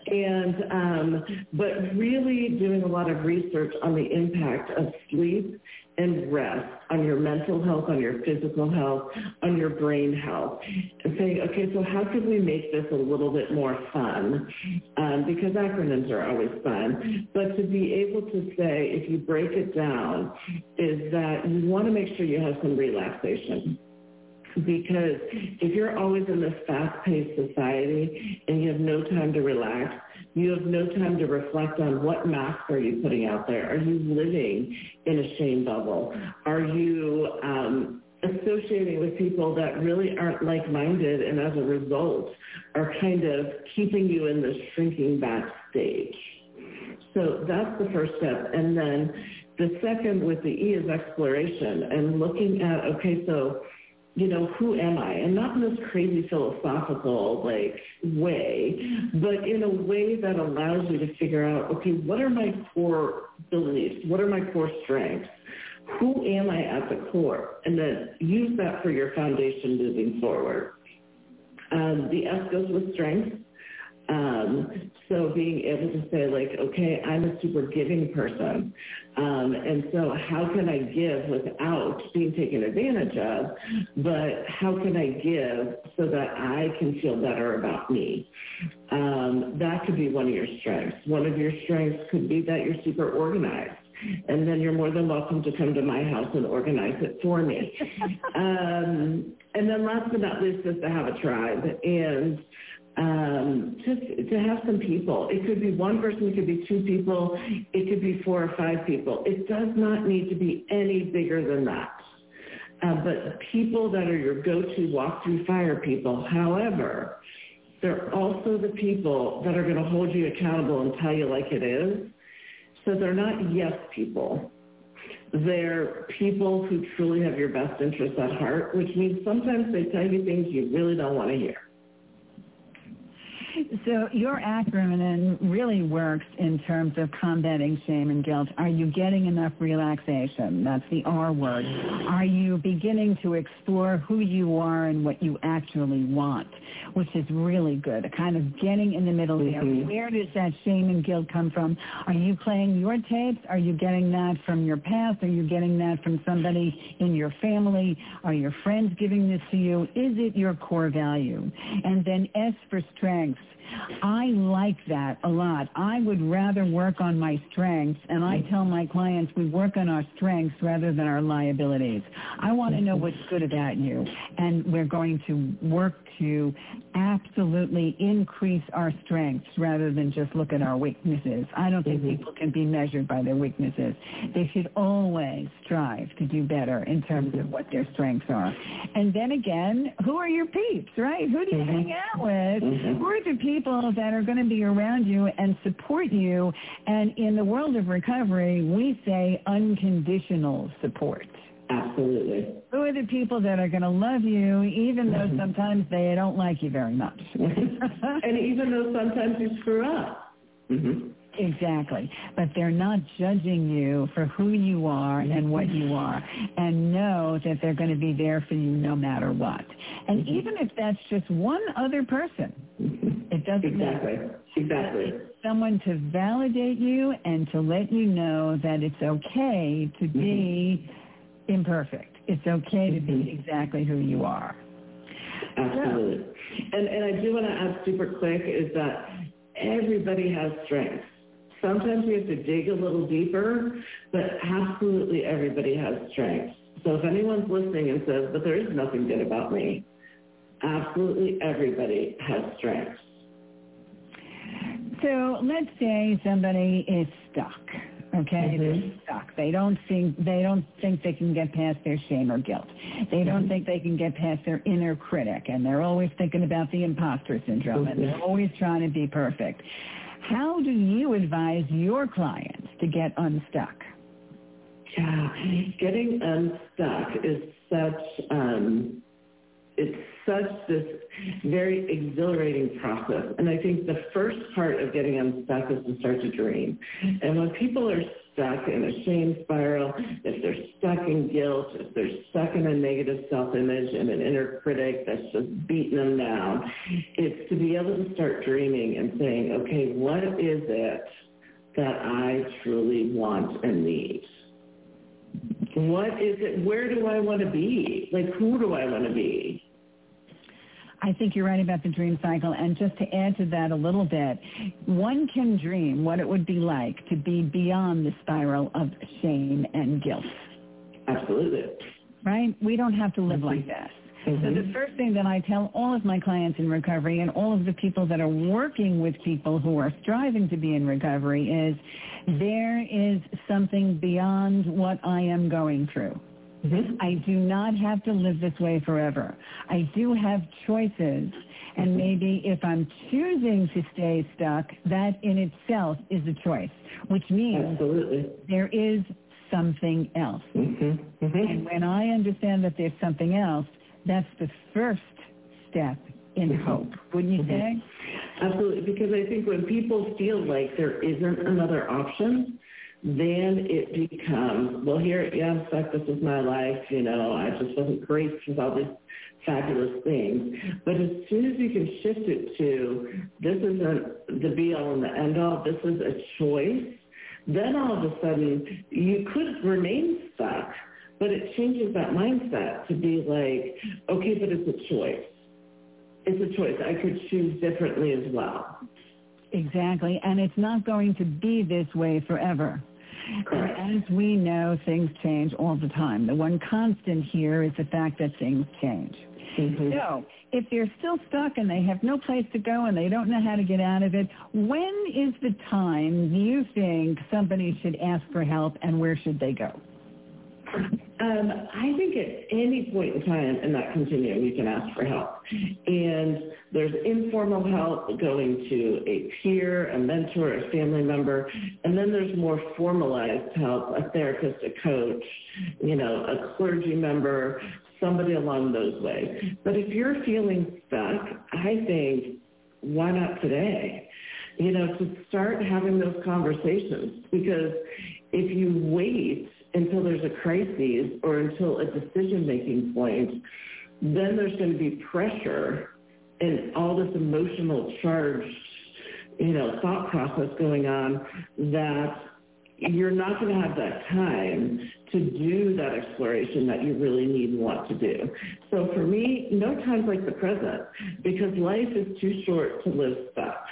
And, but really doing a lot of research on the impact of sleep and rest on your mental health, on your physical health, on your brain health. And saying, okay, so how could we make this a little bit more fun? Because acronyms are always fun. But to be able to say, if you break it down, is that you want to make sure you have some relaxation. Because if you're always in this fast-paced society and you have no time to relax, you have no time to reflect on what mask are you putting out there. Are you living in a shame bubble? Are you associating with people that really aren't like-minded and as a result are kind of keeping you in this shrinking back stage? So that's the first step. And then the second with the E is exploration and looking at, okay, so you know, who am I? And not in this crazy philosophical, like, way, but in a way that allows you to figure out, okay, what are my core beliefs? What are my core strengths? Who am I at the core? And then use that for your foundation moving forward. The S goes with strength. So being able to say, like, okay, I'm a super giving person. And so how can I give without being taken advantage of, but how can I give so that I can feel better about me? That could be one of your strengths. One of your strengths could be that you're super organized. And then you're more than welcome to come to my house and organize it for me. And then last but not least is to have a tribe. And just to have some people. It could be one person, it could be two people, it could be 4 or 5 people. It does not need to be any bigger than that. But people that are your go-to walk-through fire people. However, they're also the people that are going to hold you accountable and tell you like it is. So they're not yes people. They're people who truly have your best interests at heart, which means sometimes they tell you things you really don't want to hear. So your acronym really works in terms of combating shame and guilt. Are you getting enough relaxation? That's the R word. Are you beginning to explore who you are and what you actually want, which is really good, kind of getting in the middle there. Where does that shame and guilt come from? Are you playing your tapes? Are you getting that from your past? Are you getting that from somebody in your family? Are your friends giving this to you? Is it your core value? And then S for strengths. I like that a lot. I would rather work on my strengths, and I tell my clients we work on our strengths rather than our liabilities. I want to know what's good about you, and we're going to work to absolutely increase our strengths rather than just look at our weaknesses. I don't think people can be measured by their weaknesses. They should always strive to do better in terms of what their strengths are. And then again, who are your peeps, right? Who do you hang out with? Who are the people that are going to be around you and support you? And in the world of recovery, we say unconditional support. Absolutely. Who are the people that are going to love you even though sometimes they don't like you very much? And even though sometimes you screw up. Exactly. But they're not judging you for who you are and what you are, and know that they're going to be there for you no matter what. And even if that's just one other person, it doesn't matter. Exactly. Someone to validate you and to let you know that it's okay to be imperfect. It's okay to be exactly who you are. Absolutely. And I do want to add super quick is that everybody has strengths. Sometimes we have to dig a little deeper, but absolutely everybody has strengths. So if anyone's listening and says, but there is nothing good about me, absolutely everybody has strengths. So let's say somebody is stuck. Okay, they're stuck. They don't think they can get past their shame or guilt. They don't think they can get past their inner critic, and they're always thinking about the imposter syndrome, and they're always trying to be perfect. How do you advise your clients to get unstuck? Yeah, getting unstuck is such, it's such this very exhilarating process. And I think the first part of getting unstuck is to start to dream. And when people are stuck in a shame spiral, if they're stuck in guilt, if they're stuck in a negative self-image and an inner critic that's just beating them down, it's to be able to start dreaming and saying, okay, what is it that I truly want and need? What is it? Where do I want to be? Like, who do I want to be? I think you're right about the dream cycle. And just to add to that a little bit, one can dream what it would be like to be beyond the spiral of shame and guilt. Absolutely. Right? We don't have to live like this. Mm-hmm. So the first thing that I tell all of my clients in recovery and all of the people that are working with people who are striving to be in recovery is there is something beyond what I am going through. Mm-hmm. I do not have to live this way forever. I do have choices, and maybe if I'm choosing to stay stuck, that in itself is a choice, which means Absolutely. There is something else. Mm-hmm. Mm-hmm. And when I understand that there's something else, that's the first step in hope, wouldn't you say? Absolutely, because I think when people feel like there isn't another option, then it becomes, well, here, yeah, I'm stuck, this is my life, I just wasn't graced with all these fabulous things. But as soon as you can shift it to, this isn't the be-all and the end-all, this is a choice, then all of a sudden you could remain stuck, but it changes that mindset to be like, okay, but it's a choice. It's a choice. I could choose differently as well. Exactly. And it's not going to be this way forever. Correct. And as we know, things change all the time. The one constant here is the fact that things change. Mm-hmm. So if they're still stuck and they have no place to go and they don't know how to get out of it, when is the time you think somebody should ask for help, and where should they go? I think at any point in time in that continuum, you can ask for help. And there's informal help going to a peer, a mentor, a family member, and then there's more formalized help, a therapist, a coach, a clergy member, somebody along those ways. But if you're feeling stuck, I think, why not today? To start having those conversations, because if you wait until there's a crisis or until a decision-making point, then there's going to be pressure and all this emotional charged, thought process going on that you're not going to have that time to do that exploration that you really need and want to do. So for me, no time's like the present, because life is too short to live stuck.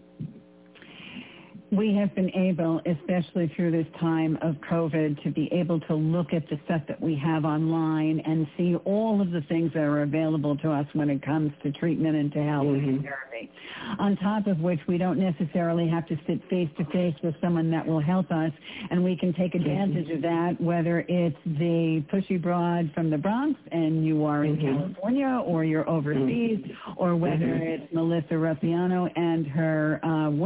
We have been able, especially through this time of COVID, to be able to look at the stuff that we have online and see all of the things that are available to us when it comes to treatment and to help and therapy. On top of which, we don't necessarily have to sit face-to-face with someone that will help us, and we can take advantage of that, whether it's the pushy broad from the Bronx and you are in California or you're overseas, or whether it's Melissa Russiano and her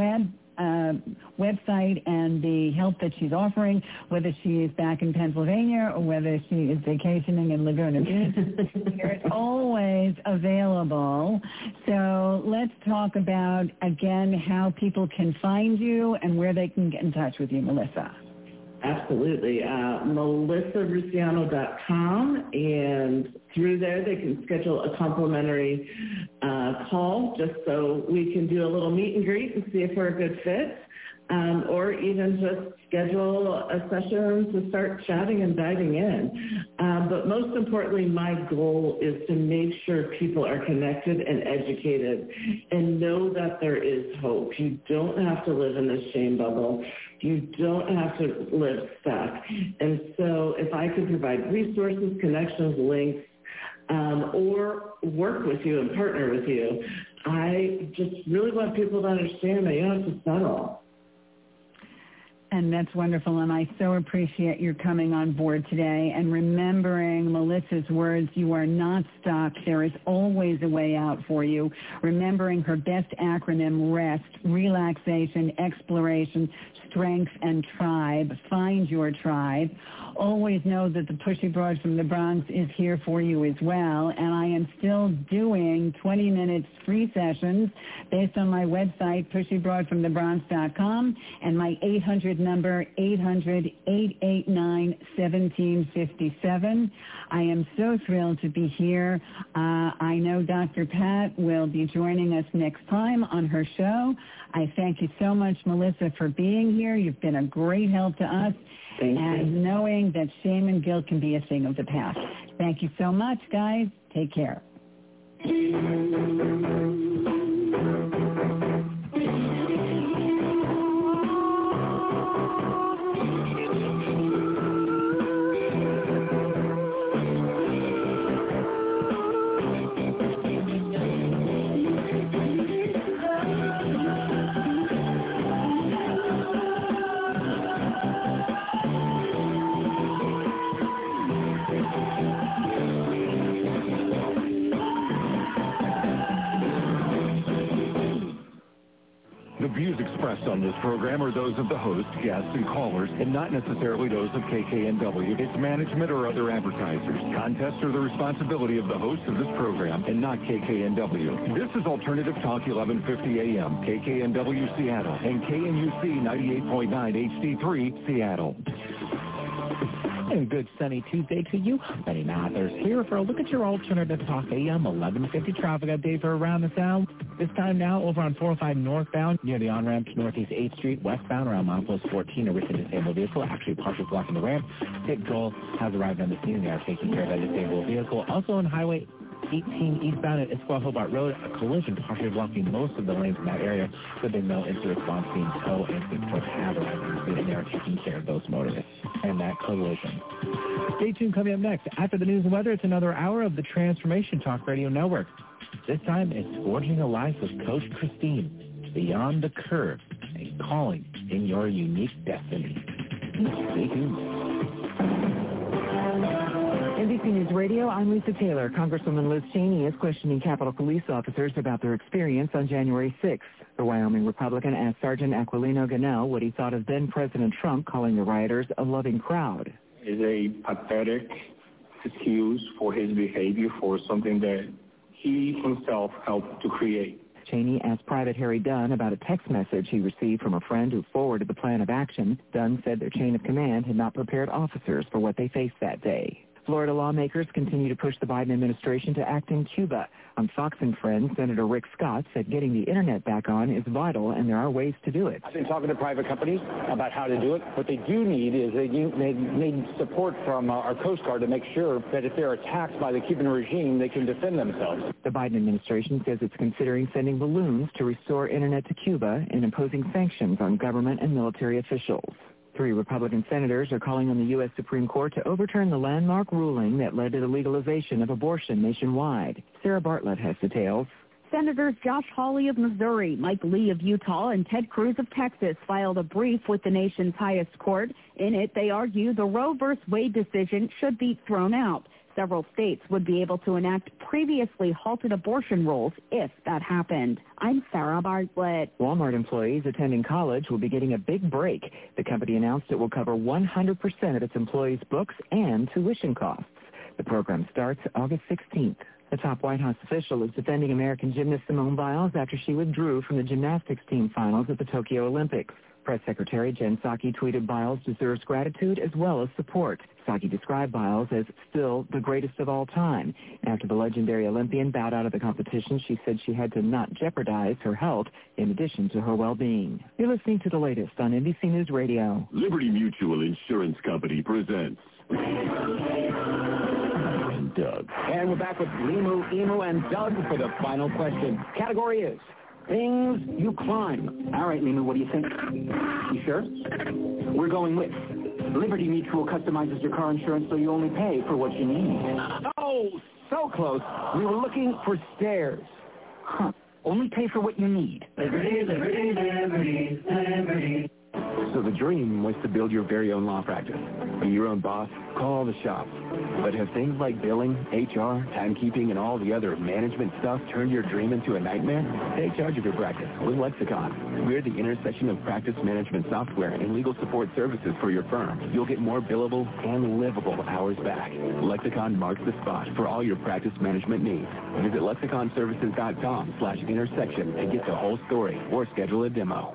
website and the help that she's offering, whether she is back in Pennsylvania or whether she is vacationing in Laguna Beach. It's always available. So let's talk about, again, how people can find you and where they can get in touch with you, Melissa. Absolutely. MelissaRussiano.com, and through there they can schedule a complimentary call just so we can do a little meet and greet and see if we're a good fit, or even just schedule a session to start chatting and diving in. But most importantly, my goal is to make sure people are connected and educated and know that there is hope. You don't have to live in this shame bubble. You don't have to live stuck. And so if I could provide resources, connections, links, or work with you and partner with you, I just really want people to understand that you don't have to settle. And that's wonderful, and I so appreciate your coming on board today and remembering Melissa's words, you are not stuck. There is always a way out for you. Remembering her best acronym, REST, relaxation, exploration, strength, and tribe. Find your tribe. Always know that the Pushy Broad from the Bronx is here for you as well, and I am still doing 20 minutes free sessions based on my website, pushybroadfromthebronx.com, and my 800 number, 800-889-1757. I am so thrilled to be here. I know Dr. Pat will be joining us next time on her show. I thank you so much, Melissa, for being here. You've been a great help to us. And knowing that shame and guilt can be a thing of the past. Thank you so much, guys. Take care. The views expressed on this program are those of the host, guests, and callers, and not necessarily those of KKNW, its management, or other advertisers. Contests are the responsibility of the host of this program and not KKNW. This is Alternative Talk 1150 AM, KKNW Seattle, and KNUC 98.9 HD3 Seattle. And good sunny Tuesday to you. Benny Mathers here for a look at your Alternative Talk AM 1150 traffic update for around the Sound. This time now over on 405 northbound near the on-ramp to Northeast 8th Street, westbound around milepost 14, a recent disabled vehicle actually partially blocking the ramp. Hit Goal has arrived on the scene. They are taking care of that disabled vehicle. Also on Highway 18 eastbound at Issaquah Hobart Road, a collision partially blocking most of the lanes in that area. So the no into response team tow and Bigfoot have arrived on the scene, and they are taking care of those motorists and that collision. Stay tuned. Coming up next, after the news and weather, it's another hour of the Transformation Talk Radio Network. This time, it's Forging a Life with Coach Christine, Beyond the Curve, and calling in your unique destiny. Stay tuned. NBC News Radio, I'm Lisa Taylor. Congresswoman Liz Cheney is questioning Capitol Police officers about their experience on January 6th. The Wyoming Republican asked Sergeant Aquilino Ganell what he thought of then-President Trump calling the rioters a loving crowd. Is a pathetic excuse for his behavior for something that he himself helped to create. Cheney asked Private Harry Dunn about a text message he received from a friend who forwarded the plan of action. Dunn said their chain of command had not prepared officers for what they faced that day. Florida lawmakers continue to push the Biden administration to act in Cuba. On Fox and Friends, Senator Rick Scott said getting the internet back on is vital, and there are ways to do it. I've been talking to private companies about how to do it. What they do need is they need support from our Coast Guard to make sure that if they're attacked by the Cuban regime, they can defend themselves. The Biden administration says it's considering sending balloons to restore internet to Cuba and imposing sanctions on government and military officials. 3 Republican senators are calling on the U.S. Supreme Court to overturn the landmark ruling that led to the legalization of abortion nationwide. Sarah Bartlett has details. Senators Josh Hawley of Missouri, Mike Lee of Utah, and Ted Cruz of Texas filed a brief with the nation's highest court. In it, they argue the Roe v. Wade decision should be thrown out. Several states would be able to enact previously halted abortion rules if that happened. I'm Sarah Bartlett. Walmart employees attending college will be getting a big break. The company announced it will cover 100% of its employees' books and tuition costs. The program starts August 16th. The top White House official is defending American gymnast Simone Biles after she withdrew from the gymnastics team finals at the Tokyo Olympics. Press Secretary Jen Psaki tweeted Biles deserves gratitude as well as support. Psaki described Biles as still the greatest of all time. After the legendary Olympian bowed out of the competition, she said she had to not jeopardize her health in addition to her well-being. You're listening to the latest on NBC News Radio. Liberty Mutual Insurance Company presents Doug. And we're back with Limu, Emu, and Doug for the final question. Category is things you climb. All right, Limu, what do you think? You sure? We're going with Liberty Mutual customizes your car insurance so you only pay for what you need. Oh, so close. We were looking for stairs. Only pay for what you need. Liberty, liberty, liberty, liberty. So the dream was to build your very own law practice. Be your own boss, call the shots. But have things like billing, HR, timekeeping, and all the other management stuff turned your dream into a nightmare? Take charge of your practice with Lexicon. We're the intersection of practice management software and legal support services for your firm. You'll get more billable and livable hours back. Lexicon marks the spot for all your practice management needs. Visit lexiconservices.com/intersection to get the whole story or schedule a demo.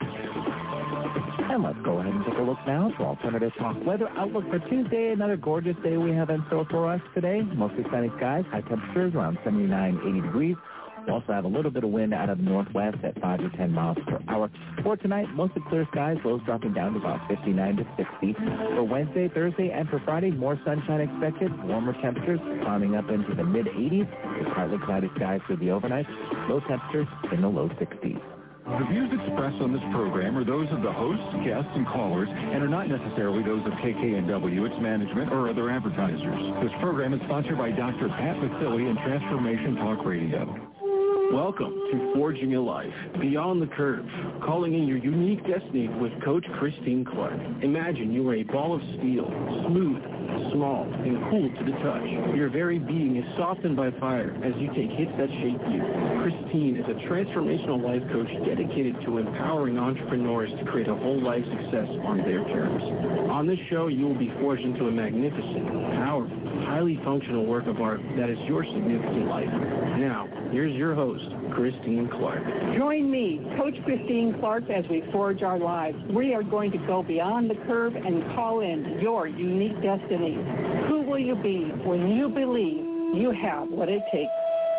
And let's go ahead and take a look now to Alternative Talk weather outlook for Tuesday. Another gorgeous day we have in store for us today. Mostly sunny skies, high temperatures around 79, 80 degrees. We also have a little bit of wind out of the northwest at 5 to 10 miles per hour. For tonight, mostly clear skies, lows dropping down to about 59 to 60. For Wednesday, Thursday, and for Friday, more sunshine expected. Warmer temperatures climbing up into the mid-80s with partly cloudy skies through the overnight. Low temperatures in the low 60s. The views expressed on this program are those of the hosts, guests, and callers, and are not necessarily those of KKNW, its management, or other advertisers. This program is sponsored by Dr. Pat Vasili and Transformation Talk Radio. Welcome to Forging a Life, Beyond the Curve, calling in your unique destiny with Coach Christine Clark. Imagine you are a ball of steel, smooth, small, and cool to the touch. Your very being is softened by fire as you take hits that shape you. Christine is a transformational life coach dedicated to empowering entrepreneurs to create a whole life success on their terms. On this show, you will be forged into a magnificent, powerful, highly functional work of art that is your significant life. Now, here's your host, Christine Clark. Join me, Coach Christine Clark, as we forge our lives. We are going to go beyond the curve and call in your unique destiny. Who will you be when you believe you have what it takes?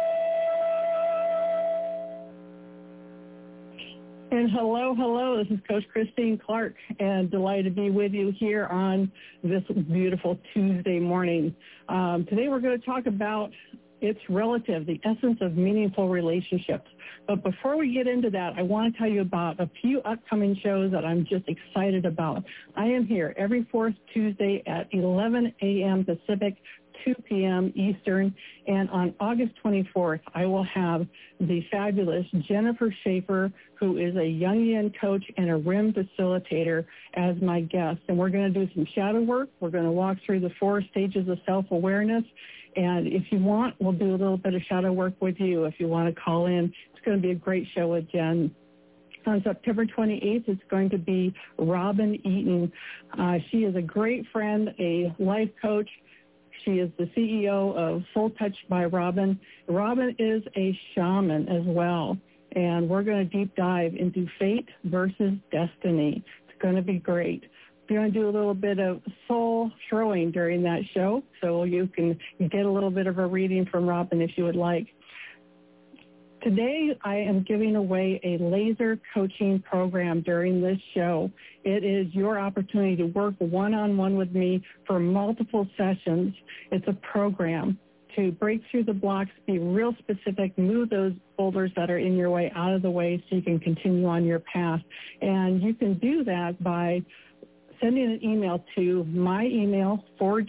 And hello, this is Coach Christine Clark, and delighted to be with you here on this beautiful Tuesday morning. Today we're going to talk about its relative, the essence of meaningful relationships. But before we get into that, I want to tell you about a few upcoming shows that I'm just excited about. I am here every fourth Tuesday at 11 a.m. Pacific, 2 p.m. Eastern, and on August 24th, I will have the fabulous Jennifer Schaefer, who is a Jungian coach and a RIM facilitator, as my guest. And we're going to do some shadow work. We're going to walk through the 4 stages of self-awareness. And if you want, we'll do a little bit of shadow work with you if you want to call in. It's going to be a great show with Jen. On September 28th, it's going to be Robin Eaton. She is a great friend, a life coach. She is the CEO of Soul Touch by Robin. Robin is a shaman as well, and we're going to deep dive into fate versus destiny. It's going to be great. We're going to do a little bit of soul throwing during that show, so you can get a little bit of a reading from Robin if you would like. Today, I am giving away a laser coaching program during this show. It is your opportunity to work one-on-one with me for multiple sessions. It's a program to break through the blocks, be real specific, move those boulders that are in your way out of the way so you can continue on your path. And you can do that by sending an email to my email,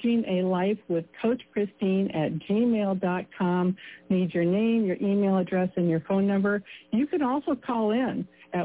forgingalife@coachchristine@gmail.com. Need your name, your email address, and your phone number. You can also call in at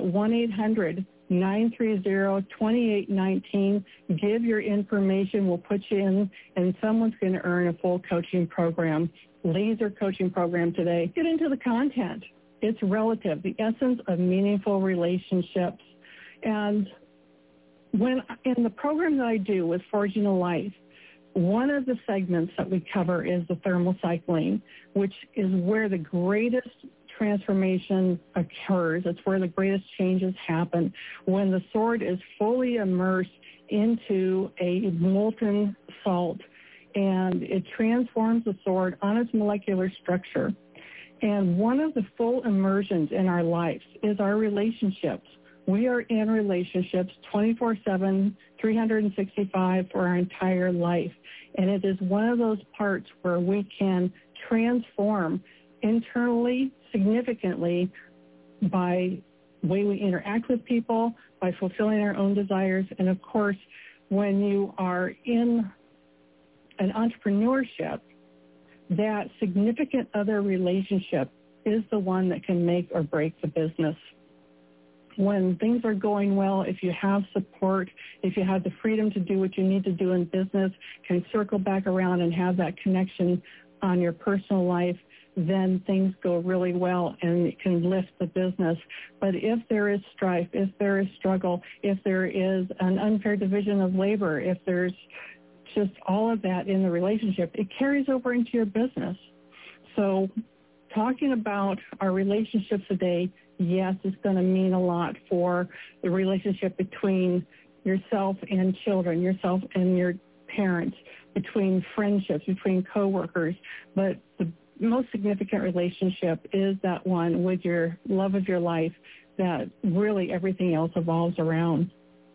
1-800-930-2819. Give your information. We'll put you in, and someone's going to earn a full coaching program, laser coaching program today. Get into the content. It's relative, the essence of meaningful relationships. And when in the program that I do with Forging a Life, one of the segments that we cover is the thermal cycling, which is where the greatest transformation occurs. It's where the greatest changes happen when the sword is fully immersed into a molten salt, and it transforms the sword on its molecular structure. And one of the full immersions in our lives is our relationships. We are in relationships 24/7, 365 for our entire life. And it is one of those parts where we can transform internally, significantly, by the way we interact with people, by fulfilling our own desires. And of course, when you are in an entrepreneurship, that significant other relationship is the one that can make or break the business. when things are going well, if you have support, if you have the freedom to do what you need to do in business, can circle back around and have that connection on your personal life, then things go really well and it can lift the business. But if there is strife, if there is struggle, if there is an unfair division of labor, if there's just all of that in the relationship, it carries over into your business. So talking about our relationships today, yes, it's going to mean a lot for the relationship between yourself and children, yourself and your parents, between friendships, between coworkers. But the most significant relationship is that one with your love of your life that really everything else evolves around.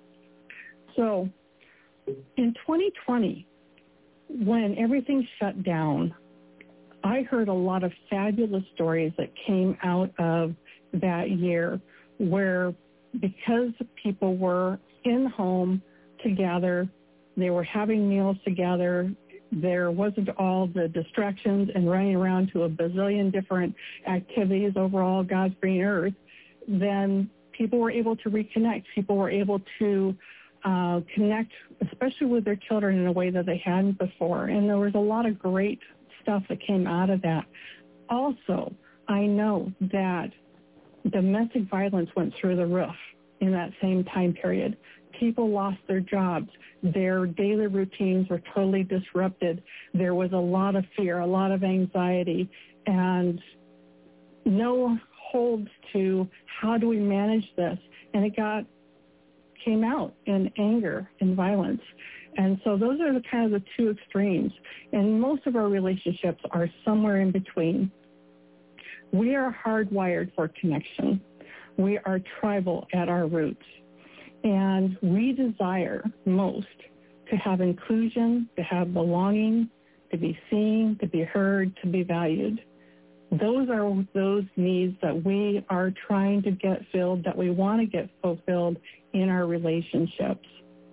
So in 2020, when everything shut down, I heard a lot of fabulous stories that came out of that year where because people were in home together, they were having meals together, there wasn't all the distractions and running around to a bazillion different activities over all God's green earth, then people were able to reconnect. People were able to connect, especially with their children, in a way that they hadn't before. And there was a lot of great stuff that came out of that. Also, I know that domestic violence went through the roof in that same time period. People lost their jobs. Their daily routines were totally disrupted. There was a lot of fear, a lot of anxiety, and no holds to how do we manage this. And it came out in anger and violence. And so those are the kind of the two extremes. And most of our relationships are somewhere in between. We are hardwired for connection. We are tribal at our roots. And we desire most to have inclusion, to have belonging, to be seen, to be heard, to be valued. Those are those needs that we are trying to get filled, that we want to get fulfilled in our relationships.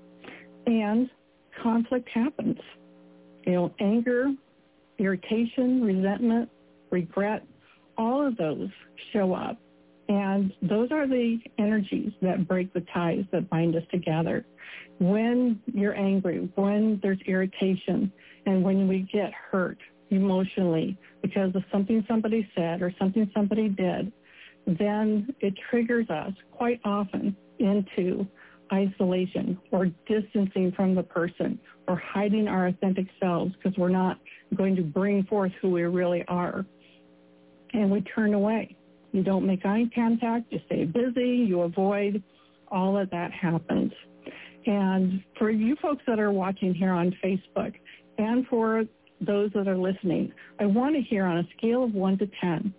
And conflict happens. Anger, irritation, resentment, regret, all of those show up. And those are the energies that break the ties that bind us together. When you're angry, when there's irritation, and when we get hurt emotionally because of something somebody said or something somebody did, then it triggers us quite often into isolation or distancing from the person or hiding our authentic selves because we're not going to bring forth who we really are. And we turn away. You don't make eye contact, you stay busy, you avoid, all of that happens. And for you folks that are watching here on Facebook and for those that are listening, I want to hear on a scale of 1 to 10,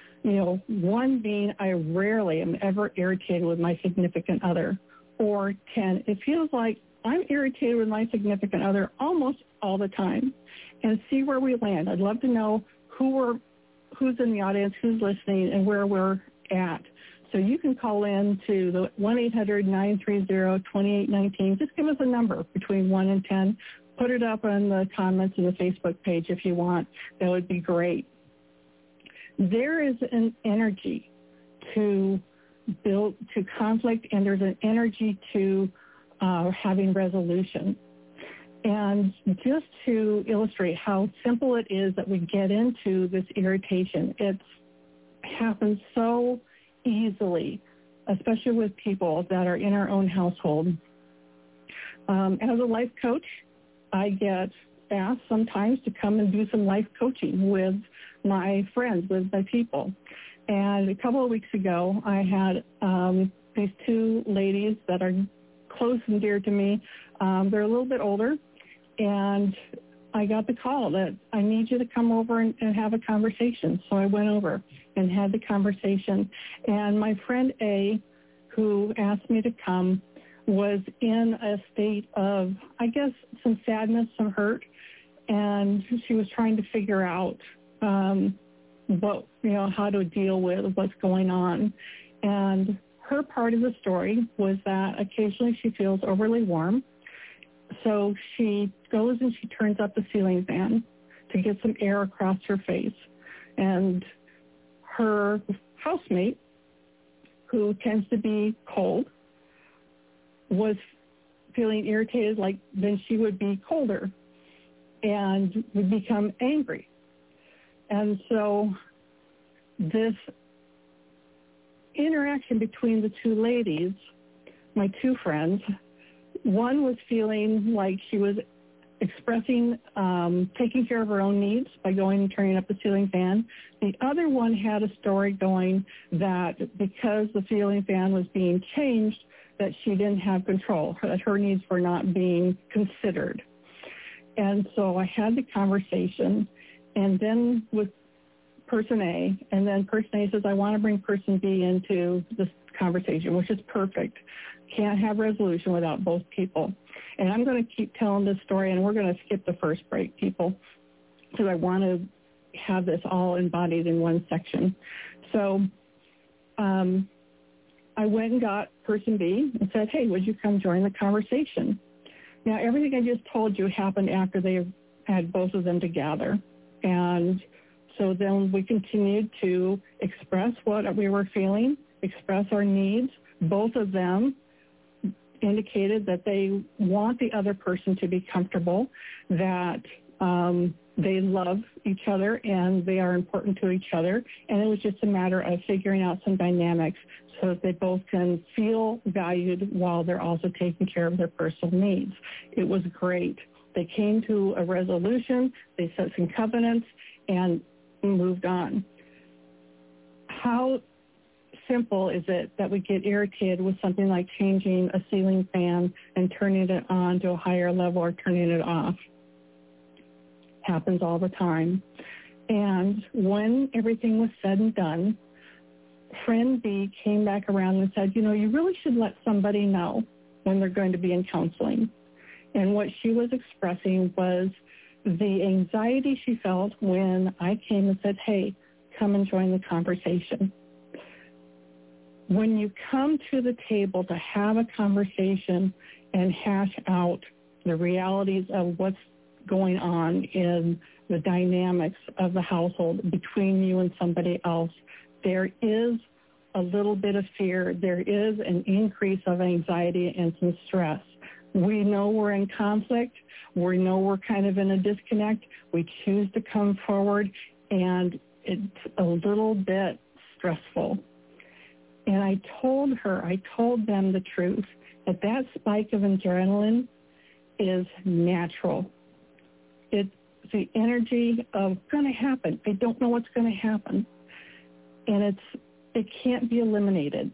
1 being I rarely am ever irritated with my significant other, or 10, it feels like I'm irritated with my significant other almost all the time, and see where we land. I'd love to know who's in the audience, who's listening, and where we're at. So you can call in to the 1-800-930-2819. Just give us a number between 1 and 10. Put it up on the comments in the Facebook page if you want. That would be great. There is an energy to build to conflict, and there's an energy to having resolution. And just to illustrate how simple it is that we get into this irritation, it happens so easily, especially with people that are in our own household. As a life coach, I get asked sometimes to come and do some life coaching with my friends, with my people. And a couple of weeks ago, I had these two ladies that are close and dear to me. They're a little bit older. And I got the call that I need you to come over and have a conversation. So I went over and had the conversation. And my friend A, who asked me to come, was in a state of, I guess, some sadness, some hurt. And she was trying to figure out how to deal with what's going on. And her part of the story was that occasionally she feels overly warm. So she goes and she turns up the ceiling fan to get some air across her face. And her housemate, who tends to be cold, was feeling irritated, like then she would be colder and would become angry. And so this interaction between the two ladies, my two friends, one was feeling like she was expressing, taking care of her own needs by going and turning up the ceiling fan. The other one had a story going that because the ceiling fan was being changed, that she didn't have control, that her needs were not being considered. And so I had the conversation, and then with person A, and then person A says, I want to bring person B into this conversation, which is perfect. Can't have resolution without both people. And I'm going to keep telling this story, and we're going to skip the first break, people, because I want to have this all embodied in one section. So I went and got person B and said, hey, would you come join the conversation? Now, everything I just told you happened after they had both of them together. And so then we continued to express what we were feeling, express our needs. Both of them indicated that they want the other person to be comfortable, that they love each other and they are important to each other. And it was just a matter of figuring out some dynamics so that they both can feel valued while they're also taking care of their personal needs. It was great. They came to a resolution, they set some covenants, and moved on. How simple is it that we get irritated with something like changing a ceiling fan and turning it on to a higher level or turning it off? Happens all the time. And when everything was said and done, friend B came back around and said, you know, you really should let somebody know when they're going to be in counseling. And what she was expressing was the anxiety she felt when I came and said, hey, come and join the conversation. When you come to the table to have a conversation and hash out the realities of what's going on in the dynamics of the household between you and somebody else, there is a little bit of fear. There is an increase of anxiety and some stress. We know we're in conflict. We know we're kind of in a disconnect. We choose to come forward, and it's a little bit stressful. And I told them the truth, that spike of adrenaline is natural. It's the energy of going to happen. I don't know what's going to happen. And it can't be eliminated.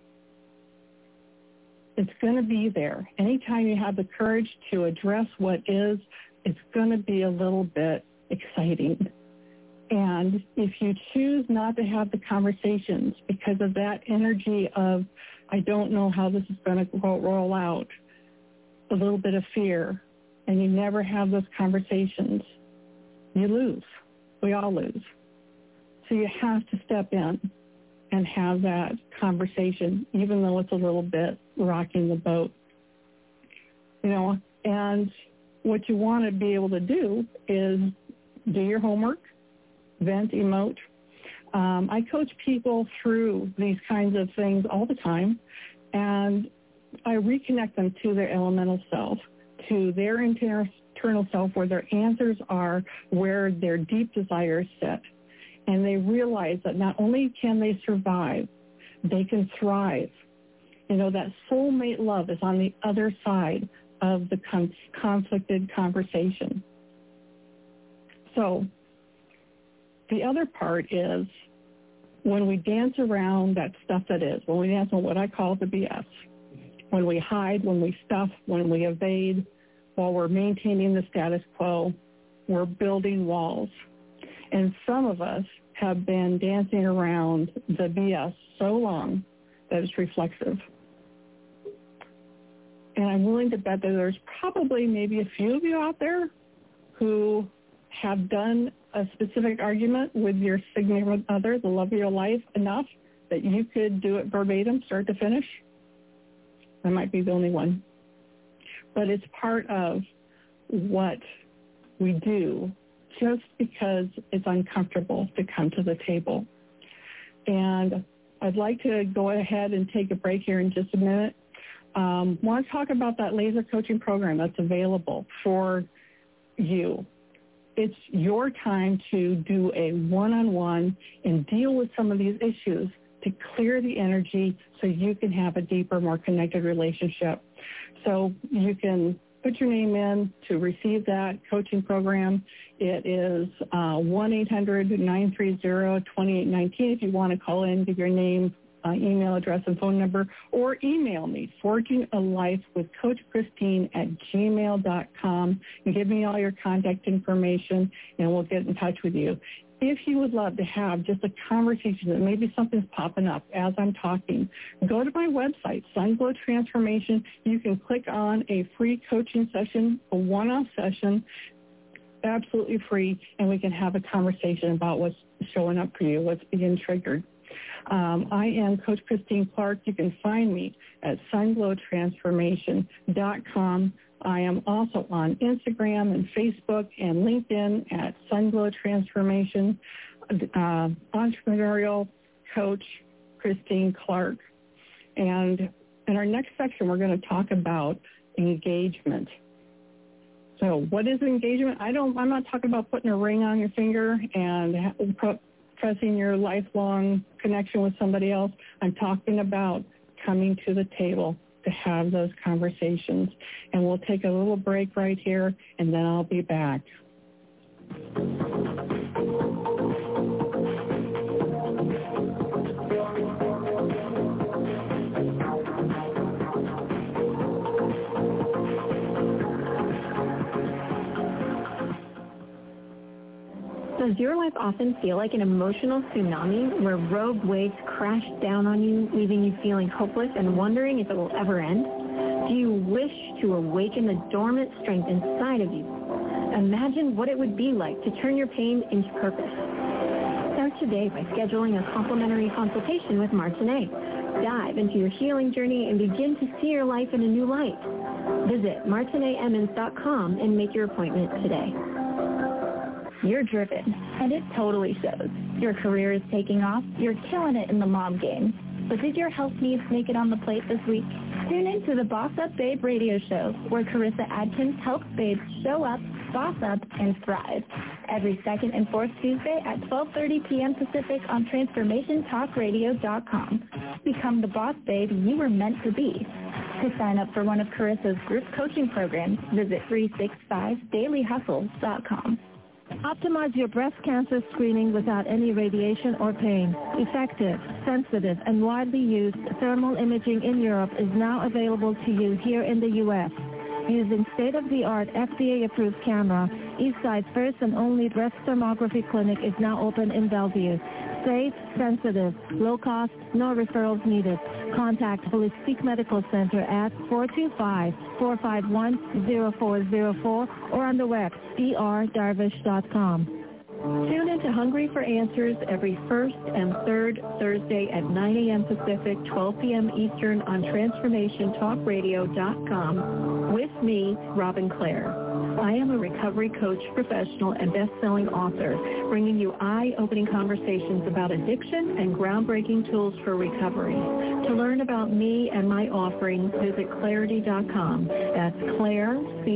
It's going to be there. Anytime you have the courage to address what is, it's going to be a little bit exciting. And if you choose not to have the conversations because of that energy of, I don't know how this is going to roll out, a little bit of fear, and you never have those conversations, you lose. We all lose. So you have to step in and have that conversation, even though it's a little bit rocking the boat. You know, and what you want to be able to do is do your homework, vent, emote. I coach people through these kinds of things all the time, and I reconnect them to their elemental self, to their internal self, where their answers are, where their deep desires sit. And they realize that not only can they survive, they can thrive. You know, that soulmate love is on the other side of the conflicted conversation. So the other part is when we dance around that stuff that is, when we dance on what I call the BS, when we hide, when we stuff, when we evade, while we're maintaining the status quo, we're building walls. And some of us have been dancing around the BS so long that it's reflexive. And I'm willing to bet that there's probably maybe a few of you out there who have done a specific argument with your significant other, the love of your life, enough that you could do it verbatim, start to finish. I might be the only one. But it's part of what we do just because it's uncomfortable to come to the table. And I'd like to go ahead and take a break here in just a minute. Want to talk about that laser coaching program that's available for you. It's your time to do a one-on-one and deal with some of these issues to clear the energy so you can have a deeper, more connected relationship. So you can put your name in to receive that coaching program. It is 1-800-930-2819 if you want to call in, give your name, email address, and phone number, or email me, forgingalifewithcoachchristine@gmail.com, and give me all your contact information, and we'll get in touch with you. If you would love to have just a conversation that maybe something's popping up as I'm talking, go to my website, Sunglow Transformation. You can click on a free coaching session, a one-off session, absolutely free, and we can have a conversation about what's showing up for you, what's being triggered. I am Coach Christine Clark. You can find me at sunglowtransformation.com. I am also on Instagram and Facebook and LinkedIn at Sunglow Transformation, entrepreneurial coach Christine Clark. And in our next section, we're going to talk about engagement. So what is engagement? I'm not talking about putting a ring on your finger and pressing your lifelong connection with somebody else. I'm talking about coming to the table to have those conversations. And we'll take a little break right here, and then I'll be back. Does your life often feel like an emotional tsunami where rogue waves crash down on you, leaving you feeling hopeless and wondering if it will ever end? Do you wish to awaken the dormant strength inside of you? Imagine what it would be like to turn your pain into purpose. Start today by scheduling a complimentary consultation with Martinet. Dive into your healing journey and begin to see your life in a new light. Visit martinetemmons.com and make your appointment today. You're driven, and it totally shows. Your career is taking off. You're killing it in the mom game. But did your health needs make it on the plate this week? Tune in to the Boss Up Babe radio show, where Carissa Adkins helps babes show up, boss up, and thrive. Every second and fourth Tuesday at 12:30 p.m. Pacific on TransformationTalkRadio.com. Become the boss babe you were meant to be. To sign up for one of Carissa's group coaching programs, visit 365dailyhustle.com. Optimize your breast cancer screening without any radiation or pain. Effective, sensitive, and widely used thermal imaging in Europe is now available to you here in the U.S. Using state-of-the-art FDA-approved camera, Eastside's first and only breast thermography clinic is now open in Bellevue. Safe, sensitive, low cost, no referrals needed. Contact Holistic Medical Center at 425-451-0404 or on the web, drdarvish.com. Tune in to Hungry for Answers every first and third Thursday at 9 a.m. Pacific, 12 p.m. Eastern on TransformationTalkRadio.com with me, Robin Clare. I am a recovery coach, professional, and best-selling author, bringing you eye-opening conversations about addiction and groundbreaking tools for recovery. To learn about me and my offerings, visit Clarity.com. That's Claire,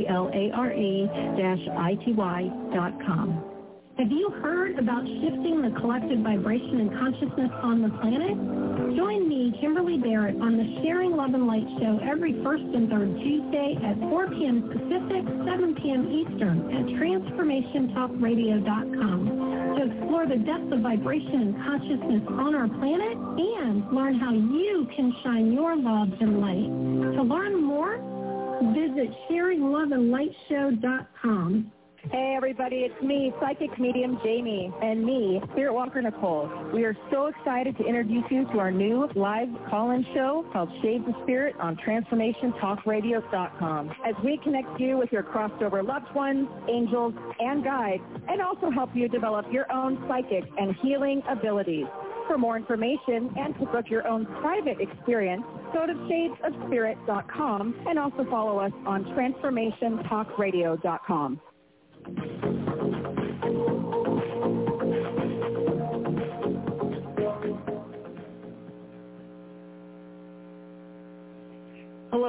CLARE-ITY.com. Have you heard about shifting the collective vibration and consciousness on the planet? Join me, Kimberly Barrett, on the Sharing Love and Light Show every first and third Tuesday at 4 p.m. Pacific, 7 p.m. Eastern at TransformationTalkRadio.com to explore the depth of vibration and consciousness on our planet and learn how you can shine your love and light. To learn more, visit SharingLoveAndLightShow.com. Hey everybody, it's me, psychic medium Jamie, and me, Spirit Walker Nicole. We are so excited to introduce you to our new live call-in show called Shades of Spirit on TransformationTalkRadio.com. As we connect you with your crossover loved ones, angels, and guides, and also help you develop your own psychic and healing abilities. For more information and to book your own private experience, go to shadesofspirit.com and also follow us on TransformationTalkRadio.com.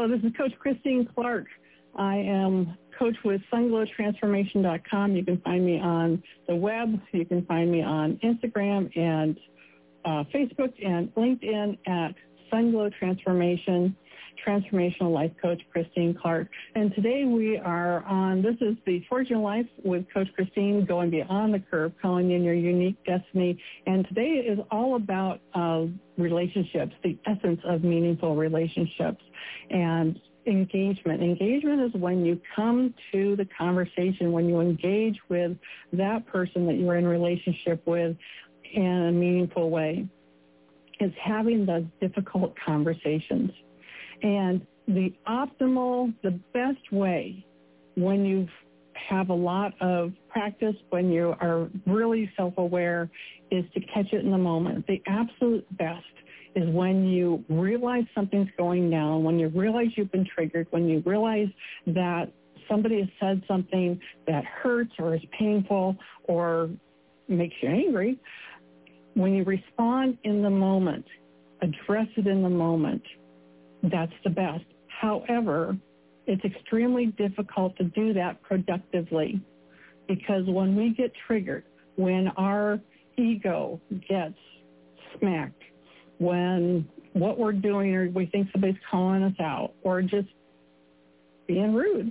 Hello, this is Coach Christine Clark. I am coach with sunglowtransformation.com. You can find me on the web. You can find me on Instagram and Facebook and LinkedIn at Sunglow Transformation, Transformational Life Coach Christine Clark. And today we are on, this is the Forging Life with Coach Christine, going beyond the curve, calling in your unique destiny. And today is all about relationships, the essence of meaningful relationships and engagement. Engagement is when you come to the conversation, when you engage with that person that you're in relationship with in a meaningful way. It's having those difficult conversations. And the best way when you have a lot of practice, when you are really self-aware, is to catch it in the moment. The absolute best is when you realize something's going down, when you realize you've been triggered, when you realize that somebody has said something that hurts or is painful or makes you angry. When you respond in the moment, address it in the moment, that's the best. However, it's extremely difficult to do that productively because when we get triggered, when our ego gets smacked, when what we're doing or we think somebody's calling us out or just being rude,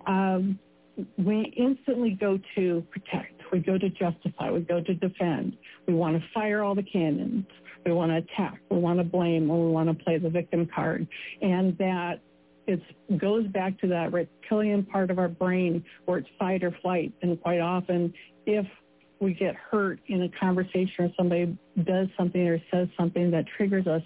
we instantly go to protect. We go to justify. We go to defend. We want to fire all the cannons. We want to attack. We want to blame, or we want to play the victim card. And that goes back to that reptilian part of our brain where it's fight or flight. And quite often, if we get hurt in a conversation or somebody does something or says something that triggers us,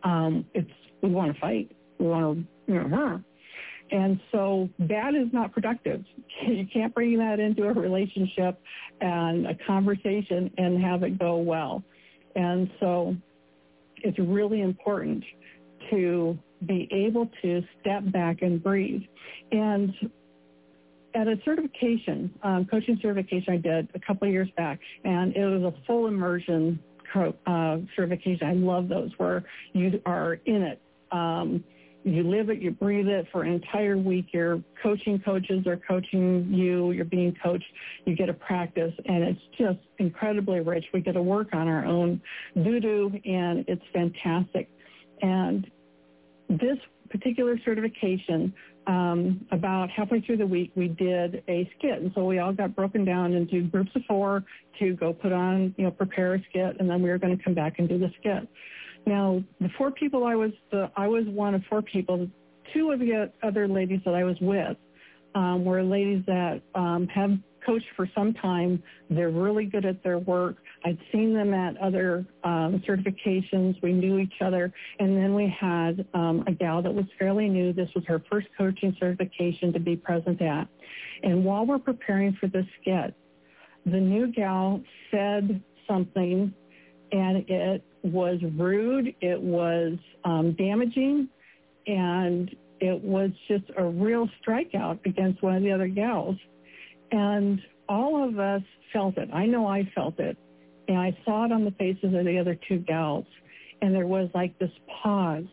we want to fight. We want to, And so that is not productive. You can't bring that into a relationship and a conversation and have it go well. And so it's really important to be able to step back and breathe. And at a certification, coaching certification I did a couple of years back, and it was a full immersion certification. I love those where you are in it. You live it, you breathe it for an entire week. Your coaches are coaching you. You're being coached. You get to practice, and it's just incredibly rich. We get to work on our own doo-doo, and it's fantastic. And this particular certification, about halfway through the week, we did a skit. And so we all got broken down into groups of 4 to go put on, prepare a skit, and then we were going to come back and do the skit. Now, the 4 people I was one of 4 people. 2 of the other ladies that I was with were ladies that have coached for some time. They're really good at their work. I'd seen them at other certifications. We knew each other. And then we had a gal that was fairly new. This was her first coaching certification to be present at. And while we're preparing for this skit, the new gal said something, and it was rude, it was damaging, and it was just a real strikeout against one of the other gals. And all of us felt it. I know I felt it. And I saw it on the faces of the other 2 gals. And there was like this pause.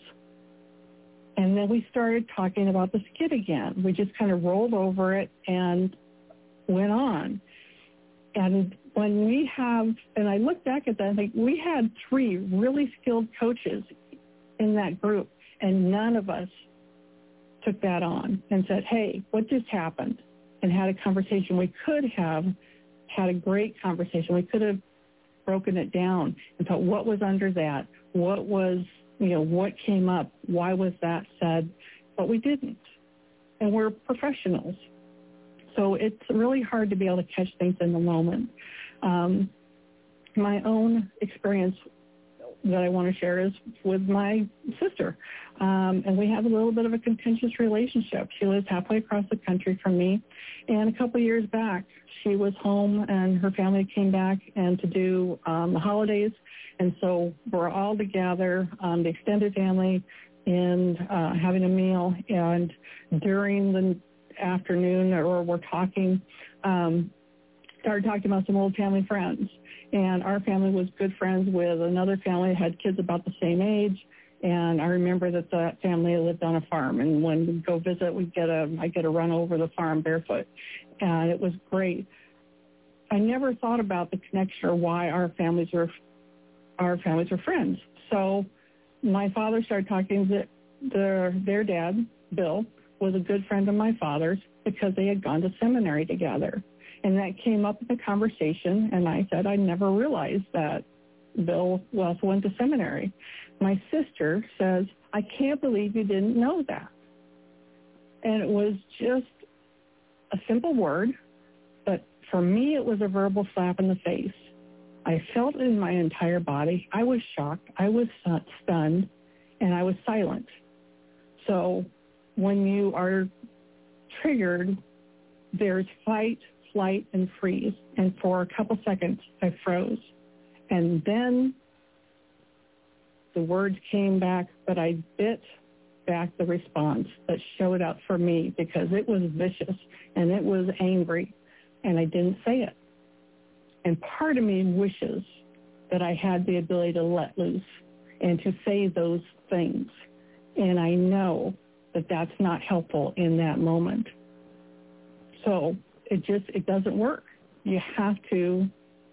And then we started talking about the skit again. We just kind of rolled over it and went on. And when we have, and I look back at that, I think we had 3 really skilled coaches in that group, and none of us took that on and said, hey, what just happened? And had a conversation. We could have had a great conversation. We could have broken it down and thought, what was under that? What was, what came up? Why was that said? But we didn't. And we're professionals. So it's really hard to be able to catch things in the moment. My own experience that I want to share is with my sister. And we have a little bit of a contentious relationship. She lives halfway across the country from me. And a couple of years back, she was home and her family came back and to do the holidays. And so we're all together, the extended family, and having a meal. And during the afternoon, or we're talking, started talking about some old family friends. And our family was good friends with another family that had kids about the same age. And I remember that family lived on a farm, and when we go visit, I get a run over the farm barefoot, and it was great. I never thought about the connection or why our families were friends. So my father started talking that their dad, Bill, was a good friend of my father's because they had gone to seminary together. And that came up in the conversation, and I said I never realized that Bill also went to seminary. My sister says, I can't believe you didn't know that. And it was just a simple word, but for me it was a verbal slap in the face. I felt it in my entire body. I was shocked. I was stunned, and I was silent. So when you are triggered, there's fight, flight, and freeze. And for a couple seconds, I froze. And then the words came back, but I bit back the response that showed up for me because it was vicious and it was angry, and I didn't say it. And part of me wishes that I had the ability to let loose and to say those things. And I know that that's not helpful in that moment. So it doesn't work. You have to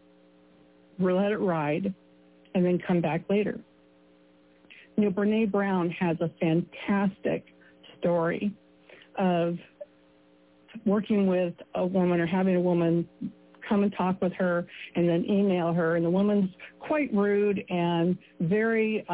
let it ride and then come back later. You know, Brene Brown has a fantastic story of working with a woman or having a woman come and talk with her and then email her. And the woman's quite rude and very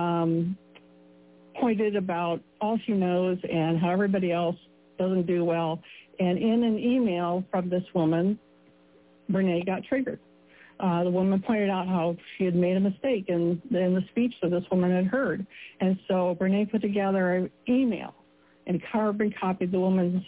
pointed about all she knows and how everybody else doesn't do well. And in an email from this woman, Brene got triggered. The woman pointed out how she had made a mistake in the speech that this woman had heard. And so Brene put together an email and carbon copied the woman's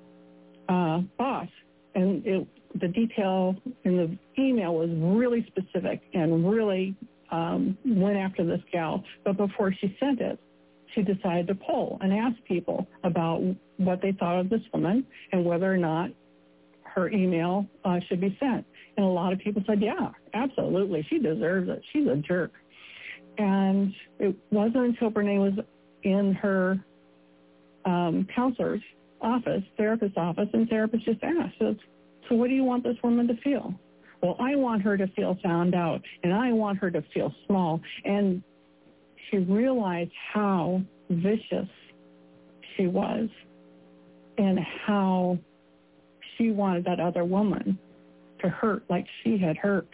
boss. And the detail in the email was really specific and really went after this gal. But before she sent it, she decided to poll and ask people about what they thought of this woman and whether or not her email should be sent. And a lot of people said, yeah, absolutely, she deserves it. She's a jerk. And it wasn't until Brene was in her counselor's office, therapist's office, and therapist just asked, so what do you want this woman to feel? Well, I want her to feel found out, and I want her to feel small. And she realized how vicious she was and how she wanted that other woman to hurt like she had hurt.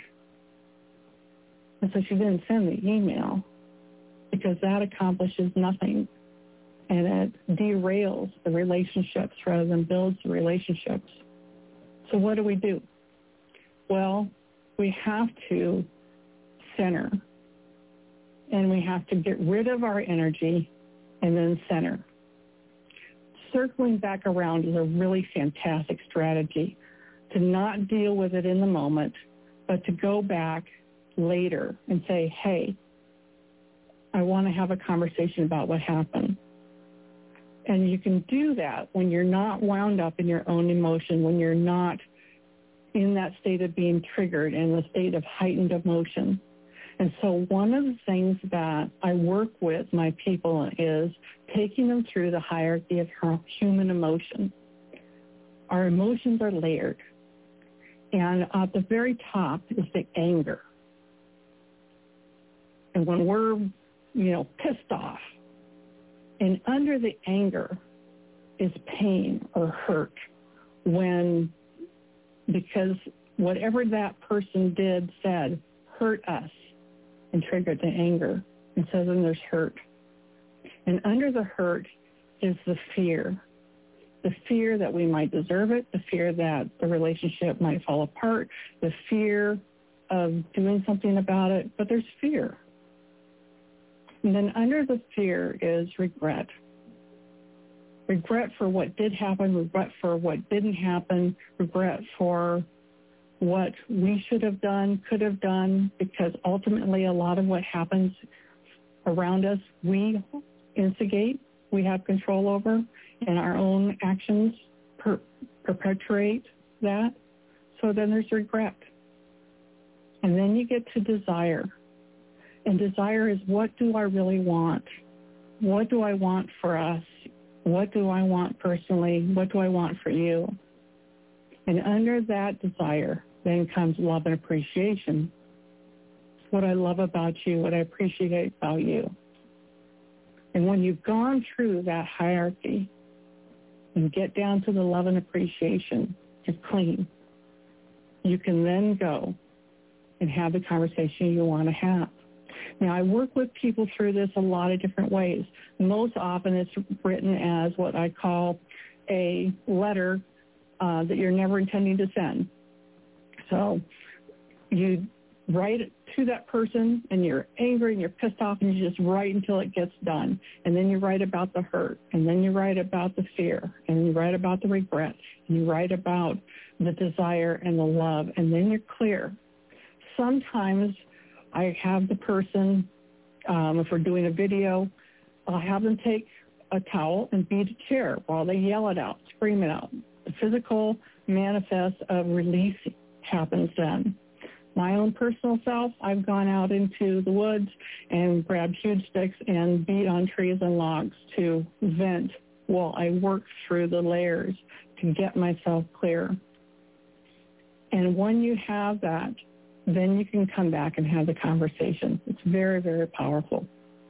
And so she didn't send the email because that accomplishes nothing, and it derails the relationships rather than builds the relationships. So what do? Well, we have to center, and we have to get rid of our energy and then center. Circling back around is a really fantastic strategy to not deal with it in the moment, but to go back later and say, hey, I want to have a conversation about what happened. And you can do that when you're not wound up in your own emotion, when you're not in that state of being triggered, in the state of heightened emotion. And so one of the things that I work with my people is taking them through the hierarchy of human emotion. Our emotions are layered. And at the very top is the anger. And when we're, pissed off, and under the anger is pain or hurt because whatever that person did, said, hurt us and triggered the anger. And so then there's hurt. And under the hurt is the fear that we might deserve it, the fear that the relationship might fall apart, the fear of doing something about it, but there's fear. And then under the fear is regret. Regret for what did happen, regret for what didn't happen, regret for what we should have done, could have done, because ultimately a lot of what happens around us, we instigate, we have control over, and our own actions perpetuate that. So then there's regret. And then you get to desire. And desire is, what do I really want? What do I want for us? What do I want personally? What do I want for you? And under that desire, then comes love and appreciation. What I love about you, what I appreciate about you. And when you've gone through that hierarchy and get down to the love and appreciation, you're clean. You can then go and have the conversation you want to have. Now, I work with people through this a lot of different ways. Most often it's written as what I call a letter that you're never intending to send. So you write it to that person and you're angry and you're pissed off and you just write until it gets done. And then you write about the hurt, and then you write about the fear, and you write about the regret, and you write about the desire and the love, and then you're clear. Sometimes I have the person, if we're doing a video, I'll have them take a towel and beat a chair while they yell it out, scream it out. The physical manifest of release happens then. My own personal self, I've gone out into the woods and grabbed huge sticks and beat on trees and logs to vent while I work through the layers to get myself clear. And when you have that, then you can come back and have the conversation. It's very, very powerful.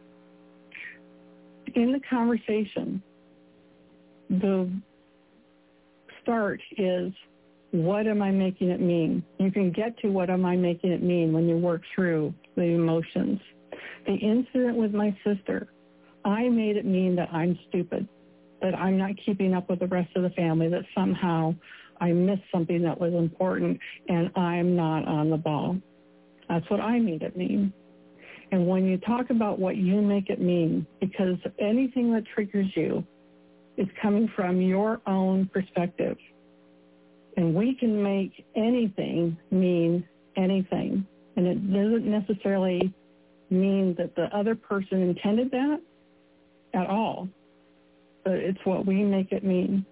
In the conversation, the start is, what am I making it mean? You can get to what am I making it mean when you work through the emotions. The incident with my sister, I made it mean that I'm stupid, that I'm not keeping up with the rest of the family, that somehow I missed something that was important and I'm not on the ball. That's what I made it mean. And when you talk about what you make it mean, because anything that triggers you is coming from your own perspective. And we can make anything mean anything. And it doesn't necessarily mean that the other person intended that at all. But it's what we make it mean.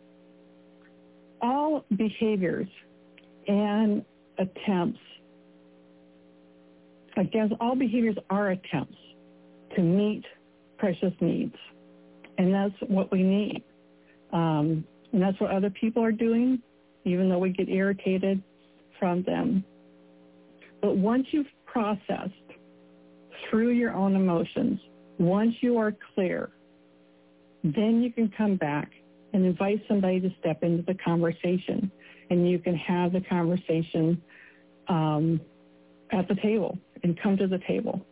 All behaviors and attempts, all behaviors are attempts to meet precious needs. And that's what we need. And that's what other people are doing, even though we get irritated from them. But once you've processed through your own emotions, once you are clear, then you can come back and invite somebody to step into the conversation, and you can have the conversation at the table and come to the table.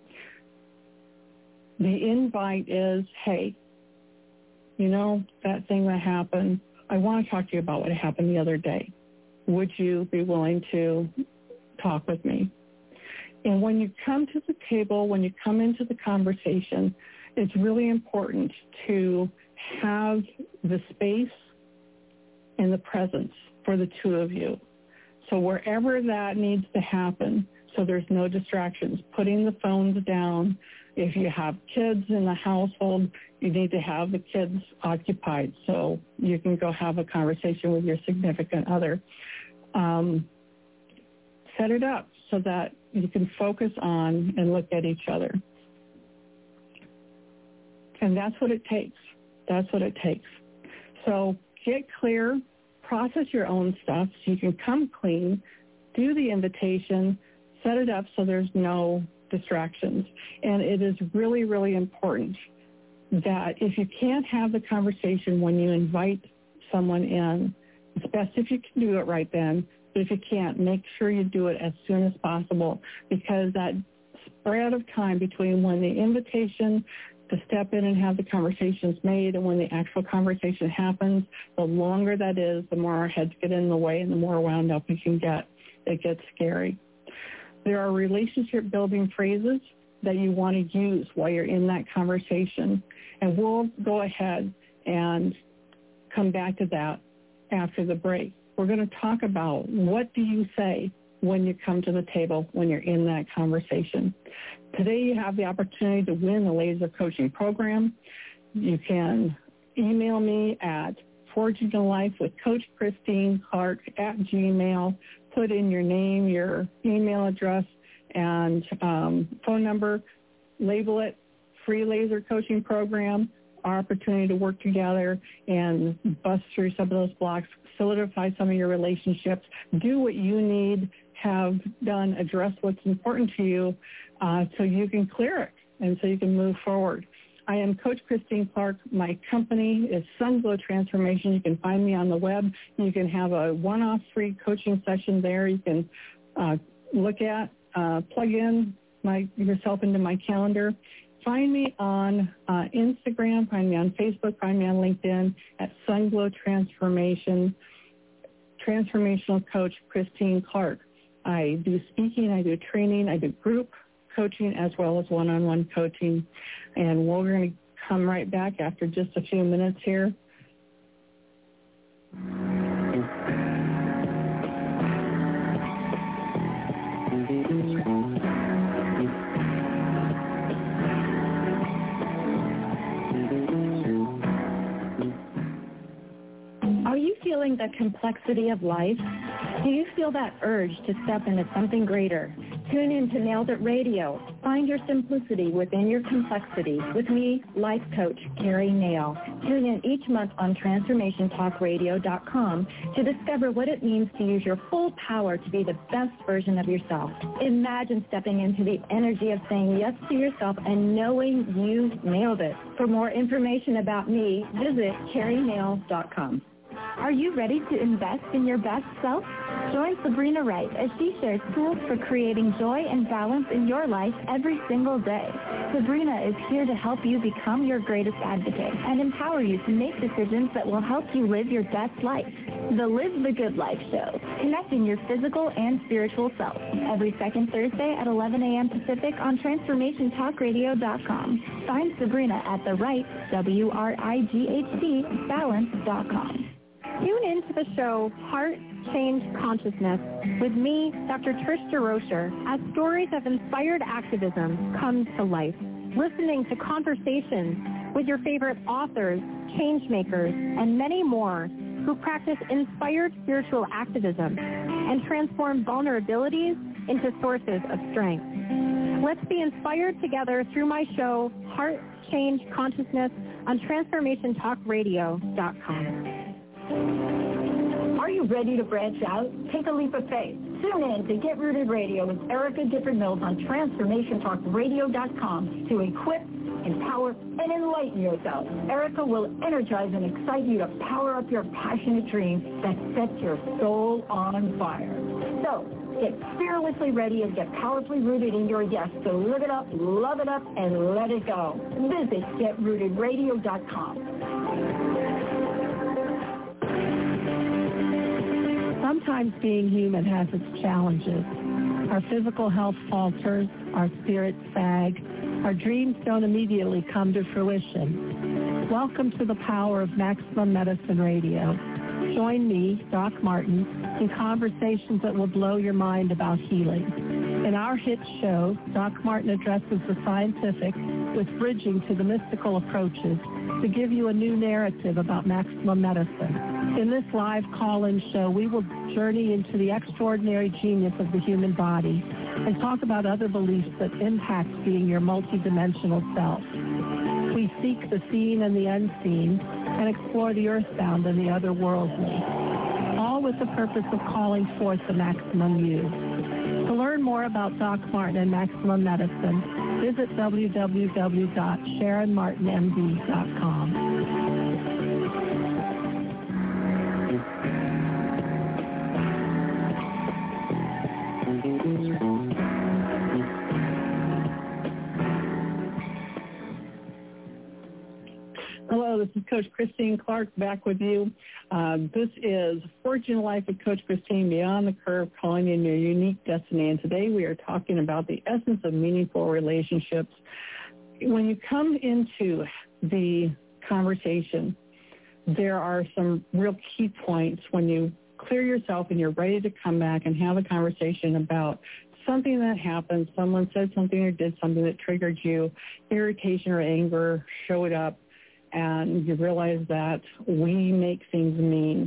The invite is, hey, you know, that thing that happened, I want to talk to you about what happened the other day. Would you be willing to talk with me? And when you come to the table, when you come into the conversation, it's really important to have the space and the presence for the two of you. So wherever that needs to happen, so there's no distractions, putting the phones down. If you have kids in the household, you need to have the kids occupied so you can go have a conversation with your significant other. Set it up so that you can focus on and look at each other. And that's what it takes. That's what it takes. So get clear, process your own stuff so you can come clean, do the invitation, set it up so there's no distractions. And it is really, really important that if you can't have the conversation when you invite someone in, it's best if you can do it right then. But if you can't, make sure you do it as soon as possible, because that spread of time between when the invitation to step in and have the conversation is made and when the actual conversation happens, the longer that is, the more our heads get in the way and the more wound up we can get. It gets scary. There are relationship building phrases that you want to use while you're in that conversation. And we'll go ahead and come back to that after the break. We're going to talk about what do you say when you come to the table, when you're in that conversation. Today you have the opportunity to win the Laser Coaching Program. You can email me at Forging a Life with Coach Christine Clark at Gmail. Put in your name, your email address, and phone number. Label it free laser coaching program, our opportunity to work together and bust through some of those blocks, solidify some of your relationships, do what you need, have done, address what's important to you so you can clear it and so you can move forward. I am Coach Christine Clark. My company is Sunglow Transformation. You can find me on the web. You can have a one-off free coaching session there. You can look at, plug in yourself into my calendar. Find me on Instagram, find me on Facebook, find me on LinkedIn at Sunglow Transformation, Transformational Coach Christine Clark. I do speaking, I do training, I do group coaching as well as one-on-one coaching. And we're going to come right back after just a few minutes here. Are you feeling the complexity of life? Do you feel that urge to step into something greater? Tune in to Nailed It Radio. Find your simplicity within your complexity with me, life coach Carrie Nail. Tune in each month on TransformationTalkRadio.com to discover what it means to use your full power to be the best version of yourself. Imagine stepping into the energy of saying yes to yourself and knowing you nailed it. For more information about me, visit CarrieNail.com. Are you ready to invest in your best self? Join Sabrina Wright as she shares tools for creating joy and balance in your life every single day. Sabrina is here to help you become your greatest advocate and empower you to make decisions that will help you live your best life. The Live the Good Life Show, connecting your physical and spiritual self. Every second Thursday at 11 a.m. Pacific on TransformationTalkRadio.com. Find Sabrina at the right, WRIGHT, balance.com. Tune in to the show Heart Change Consciousness with me, Dr. Trish DeRocher, as stories of inspired activism come to life. Listening to conversations with your favorite authors, change makers, and many more who practice inspired spiritual activism and transform vulnerabilities into sources of strength. Let's be inspired together through my show Heart Change Consciousness on TransformationTalkRadio.com. Are you ready to branch out? Take a leap of faith. Tune in to Get Rooted Radio with Erica Gifford Mills on TransformationTalkRadio.com to equip, empower, and enlighten yourself. Erica will energize and excite you to power up your passionate dreams that set your soul on fire. So, get fearlessly ready and get powerfully rooted in your yes. So live it up, love it up, and let it go. Visit GetRootedRadio.com. Sometimes being human has its challenges. Our physical health falters, our spirits sag, our dreams don't immediately come to fruition. Welcome to the power of Maximum Medicine Radio. Join me, Doc Martin, in conversations that will blow your mind about healing. In our hit show, Doc Martin addresses the scientific with bridging to the mystical approaches to give you a new narrative about maximum medicine. In this live call-in show, we will journey into the extraordinary genius of the human body and talk about other beliefs that impact being your multidimensional self. We seek the seen and the unseen and explore the earthbound and the otherworldly, all with the purpose of calling forth the maximum you. To learn more about Doc Martin and Maximum Medicine, visit www.SharonMartinMD.com. Hello, this is Coach Christine Clark back with you. This is Forging Life with Coach Christine, Beyond the Curve, calling in your unique destiny. And today we are talking about the essence of meaningful relationships. When you come into the conversation, there are some real key points when you clear yourself and you're ready to come back and have a conversation about something that happened. Someone said something or did something that triggered you, irritation or anger showed up, and you realize that we make things mean.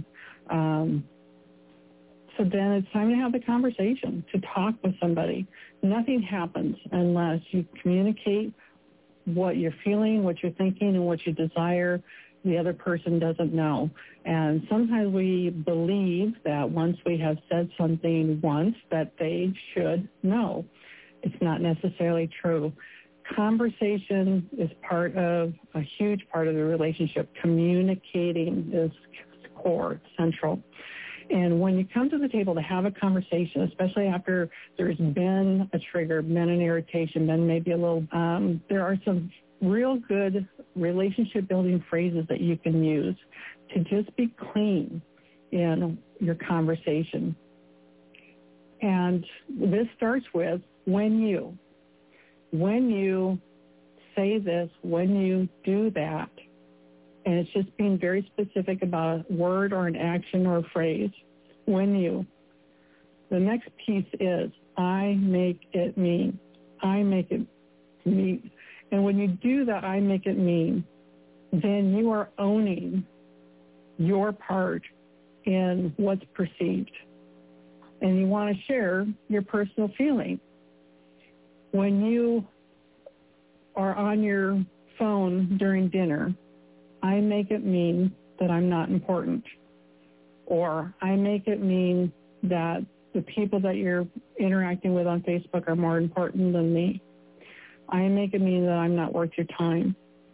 So then it's time to have the conversation, to talk with somebody. Nothing happens unless you communicate what you're feeling, what you're thinking, and what you desire, the other person doesn't know. And sometimes we believe that once we have said something once that they should know. It's not necessarily true. Conversation is a huge part of the relationship. Communicating is core, central. And when you come to the table to have a conversation, especially after there's been a trigger, been an irritation, been maybe a little, there are some real good relationship-building phrases that you can use to just be clean in your conversation. And this starts with when you say this, when you do that, and it's just being very specific about a word or an action or a phrase. The next piece is, I make it mean. I make it mean. And when you do that, I make it mean, then you are owning your part in what's perceived. And you want to share your personal feeling. When you are on your phone during dinner, I make it mean that I'm not important. Or I make it mean that the people that you're interacting with on Facebook are more important than me. I make it mean that I'm not worth your time.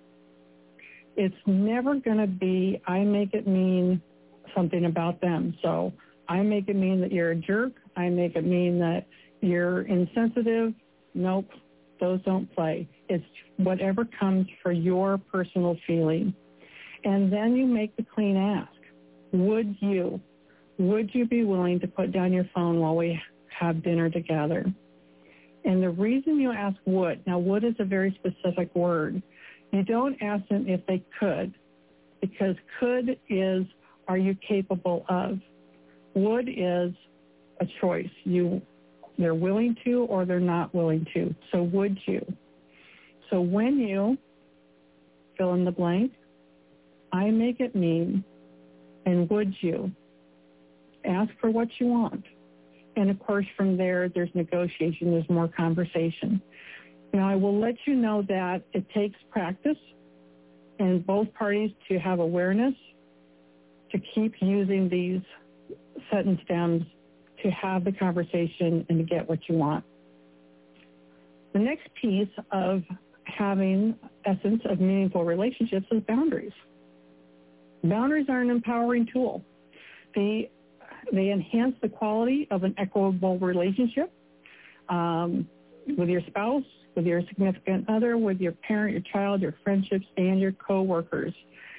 It's never going to be, I make it mean something about them. So I make it mean that you're a jerk. I make it mean that you're insensitive. Nope, those don't play. It's whatever comes for your personal feeling. And then you make the clean ask. Would you be willing to put down your phone while we have dinner together? And the reason you ask would, now would is a very specific word. You don't ask them if they could, because could is, are you capable of? Would is a choice. They're willing to or they're not willing to. So would you? So when you fill in the blank, I make it mean, and would you? Ask for what you want. And of course, from there's negotiation, there's more conversation. Now, I will let you know that it takes practice and both parties to have awareness to keep using these sentence stems to have the conversation and to get what you want. The next piece of having essence of meaningful relationships is boundaries. Boundaries are an empowering tool. They enhance the quality of an equitable relationship with your spouse, with your significant other, with your parent, your child, your friendships, and your coworkers.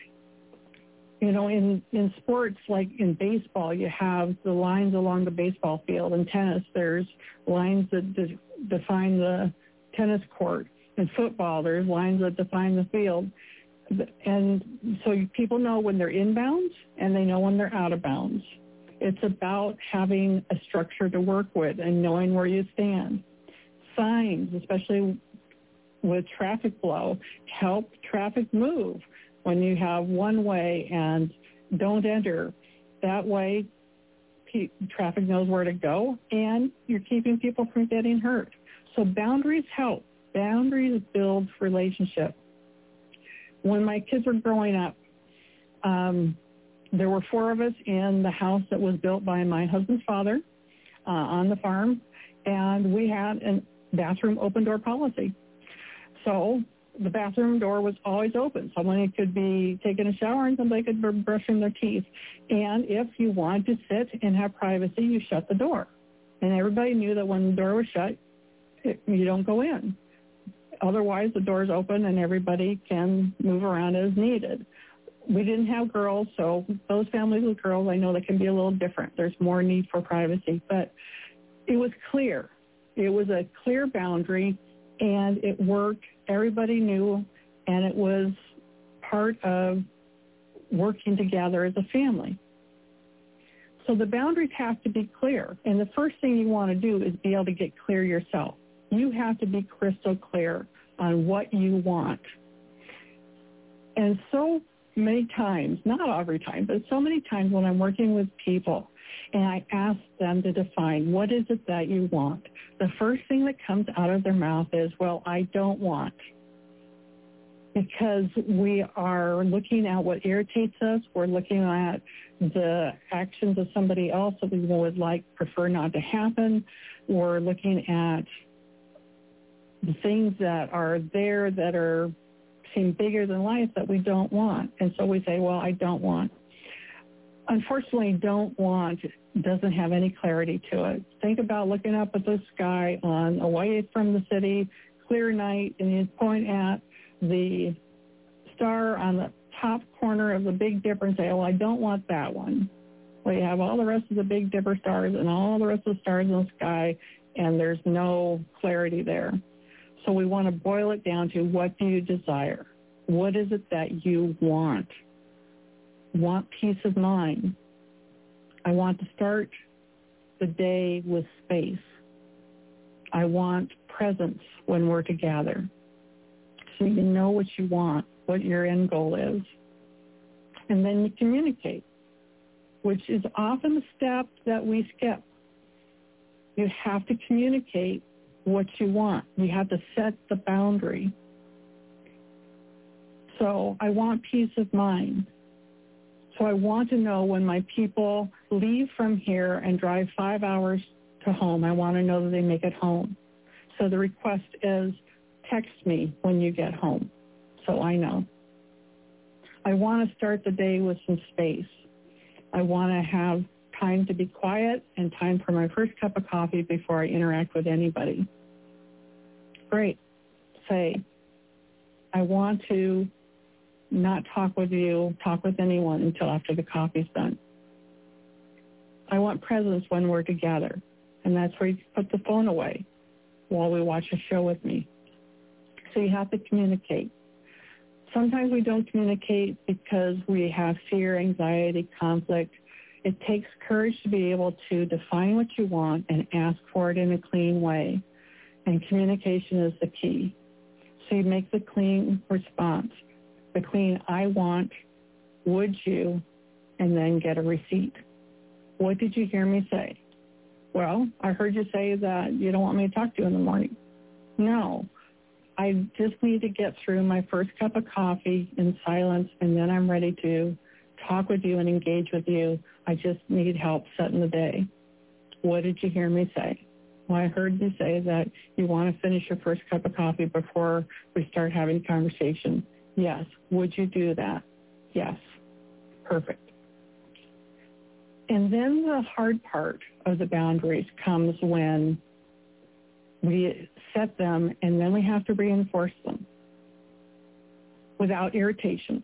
You know, in sports, like in baseball, you have the lines along the baseball field. In tennis, there's lines that define the tennis court. In football, there's lines that define the field. And so people know when they're in bounds and they know when they're out of bounds. It's about having a structure to work with and knowing where you stand. Signs, especially with traffic flow, help traffic move. When you have one way and don't enter, that way traffic knows where to go and you're keeping people from getting hurt. So boundaries help. Boundaries build relationship. When my kids were growing up, there were 4 of us in the house that was built by my husband's father on the farm, and we had a bathroom open door policy. So the bathroom door was always open. Somebody could be taking a shower and somebody could be brushing their teeth. And if you wanted to sit and have privacy, you shut the door. And everybody knew that when the door was shut, you don't go in. Otherwise, the door's open and everybody can move around as needed. We didn't have girls, so those families with girls, I know that can be a little different. There's more need for privacy. But it was clear. It was a clear boundary, and it worked. Everybody knew, and it was part of working together as a family. So the boundaries have to be clear, and the first thing you want to do is be able to get clear yourself. You have to be crystal clear on what you want. And so many times, not every time, but so many times when I'm working with people and I ask them to define what is it that you want, the first thing that comes out of their mouth is, well, I don't want. because we are looking at what irritates us. We're looking at the actions of somebody else that we would prefer not to happen. We're looking at the things that are there that seem bigger than life that we don't want. And so we say, well, I don't want. Unfortunately, don't want doesn't have any clarity to it. Think about looking up at the sky away from the city, clear night, and you point at the star on the top corner of the Big Dipper and say, well, I don't want that one. Well, you have all the rest of the Big Dipper stars and all the rest of the stars in the sky, and there's no clarity there. So we want to boil it down to, what do you desire? What is it that you want? Want peace of mind. I want to start the day with space. I want presence when we're together. So you know what you want, what your end goal is. And then you communicate, which is often the step that we skip. You have to communicate what you want. You have to set the boundary. So I want peace of mind. So I want to know when my people leave from here and drive 5 hours to home, I want to know that they make it home. So the request is, text me when you get home so I know. I want to start the day with some space. I want to have time to be quiet and time for my first cup of coffee before I interact with anybody. Great. Say, I want to not talk with anyone until after the coffee's done. I want presence when we're together, and that's where you put the phone away while we watch a show with me. So you have to communicate. Sometimes we don't communicate because we have fear, anxiety, conflict. It takes courage to be able to define what you want and ask for it in a clean way. And communication is the key. So you make the clean response. The clean, I want, would you, and then get a receipt. What did you hear me say? Well, I heard you say that you don't want me to talk to you in the morning. No, I just need to get through my first cup of coffee in silence, and then I'm ready to talk with you and engage with you. I just need help setting the day. What did you hear me say? Well, I heard you say that you want to finish your first cup of coffee before we start having conversation. Yes. Would you do that? Yes. Perfect. And then the hard part of the boundaries comes when we set them and then we have to reinforce them without irritation.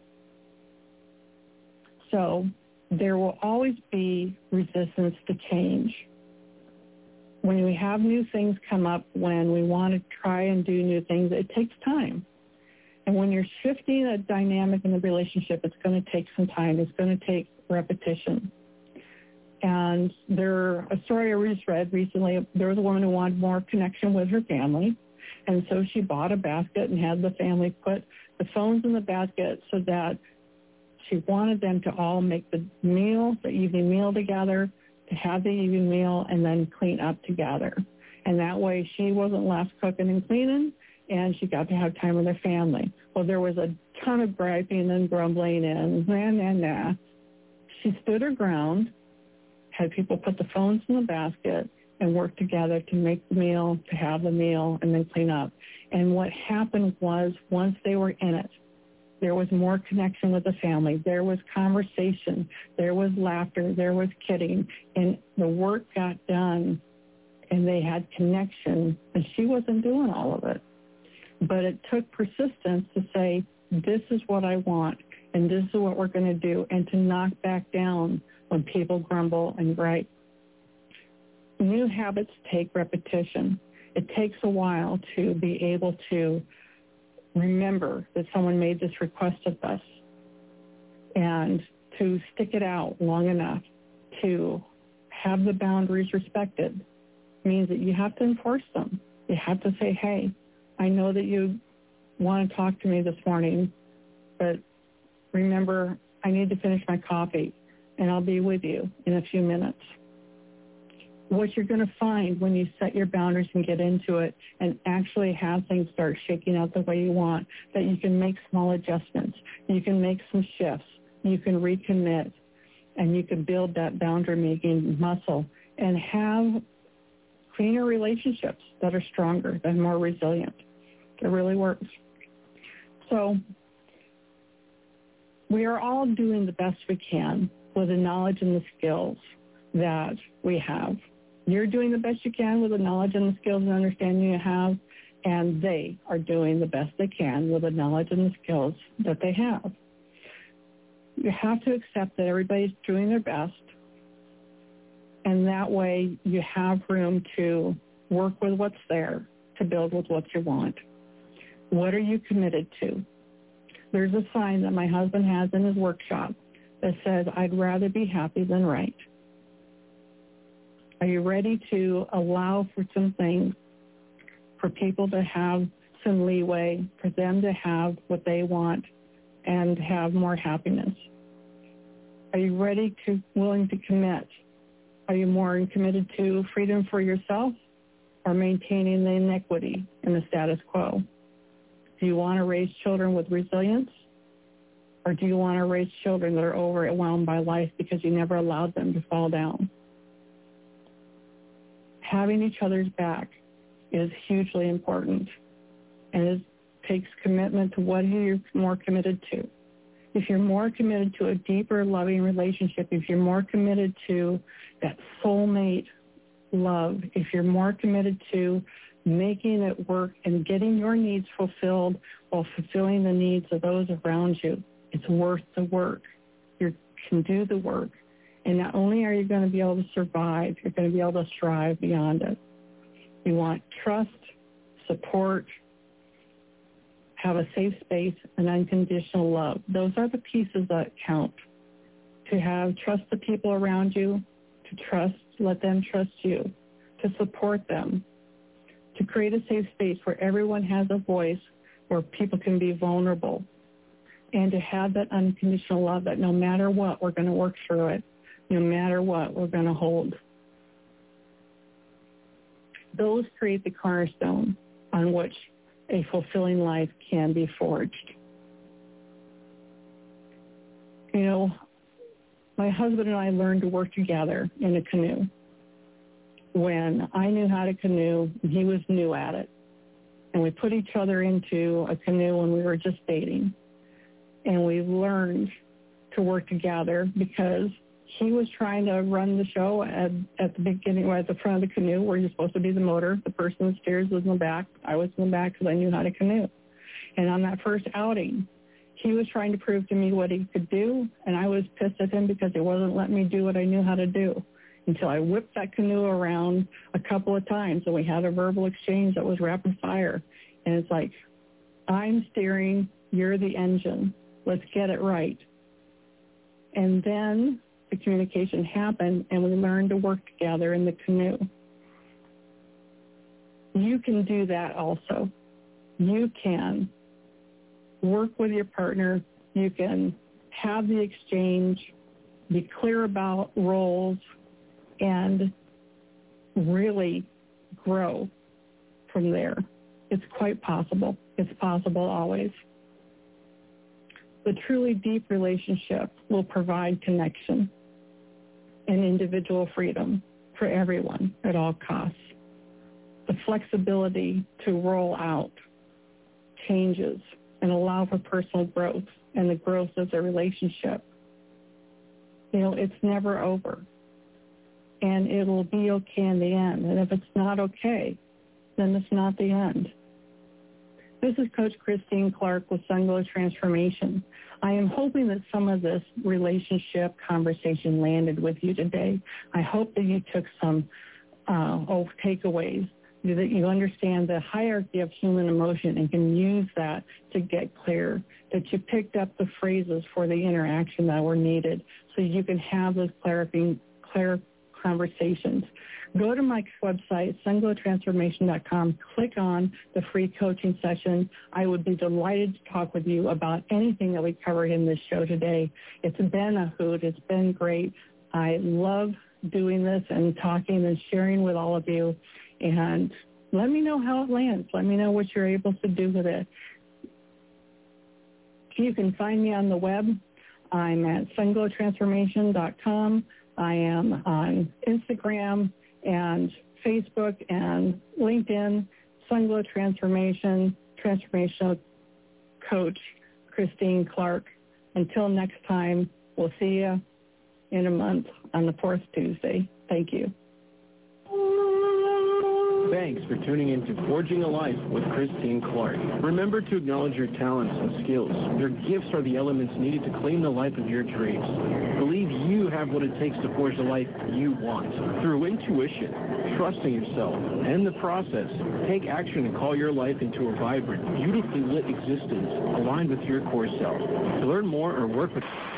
So there will always be resistance to change. When we have new things come up, when we want to try and do new things, it takes time. And when you're shifting a dynamic in the relationship, it's going to take some time. It's going to take repetition. And a story I just read recently, there was a woman who wanted more connection with her family. And so she bought a basket and had the family put the phones in the basket so that she wanted them to all make the evening meal together, to have the evening meal, and then clean up together. And that way she wasn't left cooking and cleaning, and she got to have time with her family. Well, there was a ton of griping and grumbling and She stood her ground, had people put the phones in the basket, and work together to make the meal, to have the meal, and then clean up. And what happened was, once they were in it, there was more connection with the family. There was conversation. There was laughter. There was kidding. And the work got done, and they had connection, and she wasn't doing all of it. But it took persistence to say, this is what I want, and this is what we're going to do, and to knock back down when people grumble and gripe. New habits take repetition. It takes a while to be able to remember that someone made this request of us, and to stick it out long enough to have the boundaries respected means that you have to enforce them. You have to say, hey, I know that you want to talk to me this morning, but remember, I need to finish my coffee, and I'll be with you in a few minutes. what you're going to find when you set your boundaries and get into it and actually have things start shaking out the way you want, that you can make small adjustments, you can make some shifts, you can recommit, and you can build that boundary-making muscle and have cleaner relationships that are stronger and more resilient. It really works. So we are all doing the best we can with the knowledge and the skills that we have. You're doing the best you can with the knowledge and the skills and understanding you have, and they are doing the best they can with the knowledge and the skills that they have. You have to accept that everybody's doing their best, and that way you have room to work with what's there, to build with what you want. What are you committed to? There's a sign that my husband has in his workshop that says, I'd rather be happy than right. Are you ready to allow for some things, for people to have some leeway, for them to have what they want and have more happiness? Are you ready to, willing to commit? Are you more committed to freedom for yourself or maintaining the inequity in the status quo? Do you want to raise children with resilience, or do you want to raise children that are overwhelmed by life because you never allowed them to fall down? Having each other's back is hugely important, and it takes commitment to what you're more committed to. If you're more committed to a deeper, loving relationship, if you're more committed to that soulmate love, if you're more committed to making it work and getting your needs fulfilled while fulfilling the needs of those around you, it's worth the work. You can do the work. And not only are you going to be able to survive, you're going to be able to strive beyond it. You want trust, support, have a safe space, and unconditional love. Those are the pieces that count. To have trust the people around you, to trust, let them trust you, to support them, to create a safe space where everyone has a voice, where people can be vulnerable, and to have that unconditional love that no matter what, we're going to work through it. No matter what, we're going to hold. Those create the cornerstone on which a fulfilling life can be forged. You know, my husband and I learned to work together in a canoe. When I knew how to canoe, he was new at it. And we put each other into a canoe when we were just dating. And we learned to work together because he was trying to run the show at the beginning, or at the front of the canoe where you're supposed to be the motor. The person that steers was in the back. I was in the back because I knew how to canoe. And on that first outing, he was trying to prove to me what he could do, and I was pissed at him because he wasn't letting me do what I knew how to do, until I whipped that canoe around a couple of times, and we had a verbal exchange that was rapid fire. And it's like, I'm steering, you're the engine. Let's get it right. And then the communication happened, and we learned to work together in the canoe. You can do that also. You can work with your partner. You can have the exchange, be clear about roles, and really grow from there. It's quite possible. It's possible always. The truly deep relationship will provide connection and individual freedom for everyone at all costs. The flexibility to roll out changes and allow for personal growth and the growth of the relationship. You know, it's never over. And it'll be okay in the end. And if it's not okay, then it's not the end. This is Coach Christine Clark with Sunglow Transformation. I am hoping that some of this relationship conversation landed with you today. I hope that you took some takeaways, that you understand the hierarchy of human emotion and can use that to get clear, that you picked up the phrases for the interaction that were needed so you can have those clear conversations. Go to my website, sunglowtransformation.com, click on the free coaching session. I would be delighted to talk with you about anything that we covered in this show today. It's been a hoot. It's been great. I love doing this and talking and sharing with all of you. And let me know how it lands. Let me know what you're able to do with it. You can find me on the web. I'm at sunglowtransformation.com. I am on Instagram and Facebook and LinkedIn, Sunglow Transformation, Transformational Coach Christine Clark. Until next time, we'll see you in a month on the 4th Tuesday. Thank you. Thanks for tuning in to Forging a Life with Christine Clark. Remember to acknowledge your talents and skills. Your gifts are the elements needed to claim the life of your dreams. Believe you have what it takes to forge the life you want. Through intuition, trusting yourself, and the process, take action and call your life into a vibrant, beautifully lit existence aligned with your core self. To learn more or work with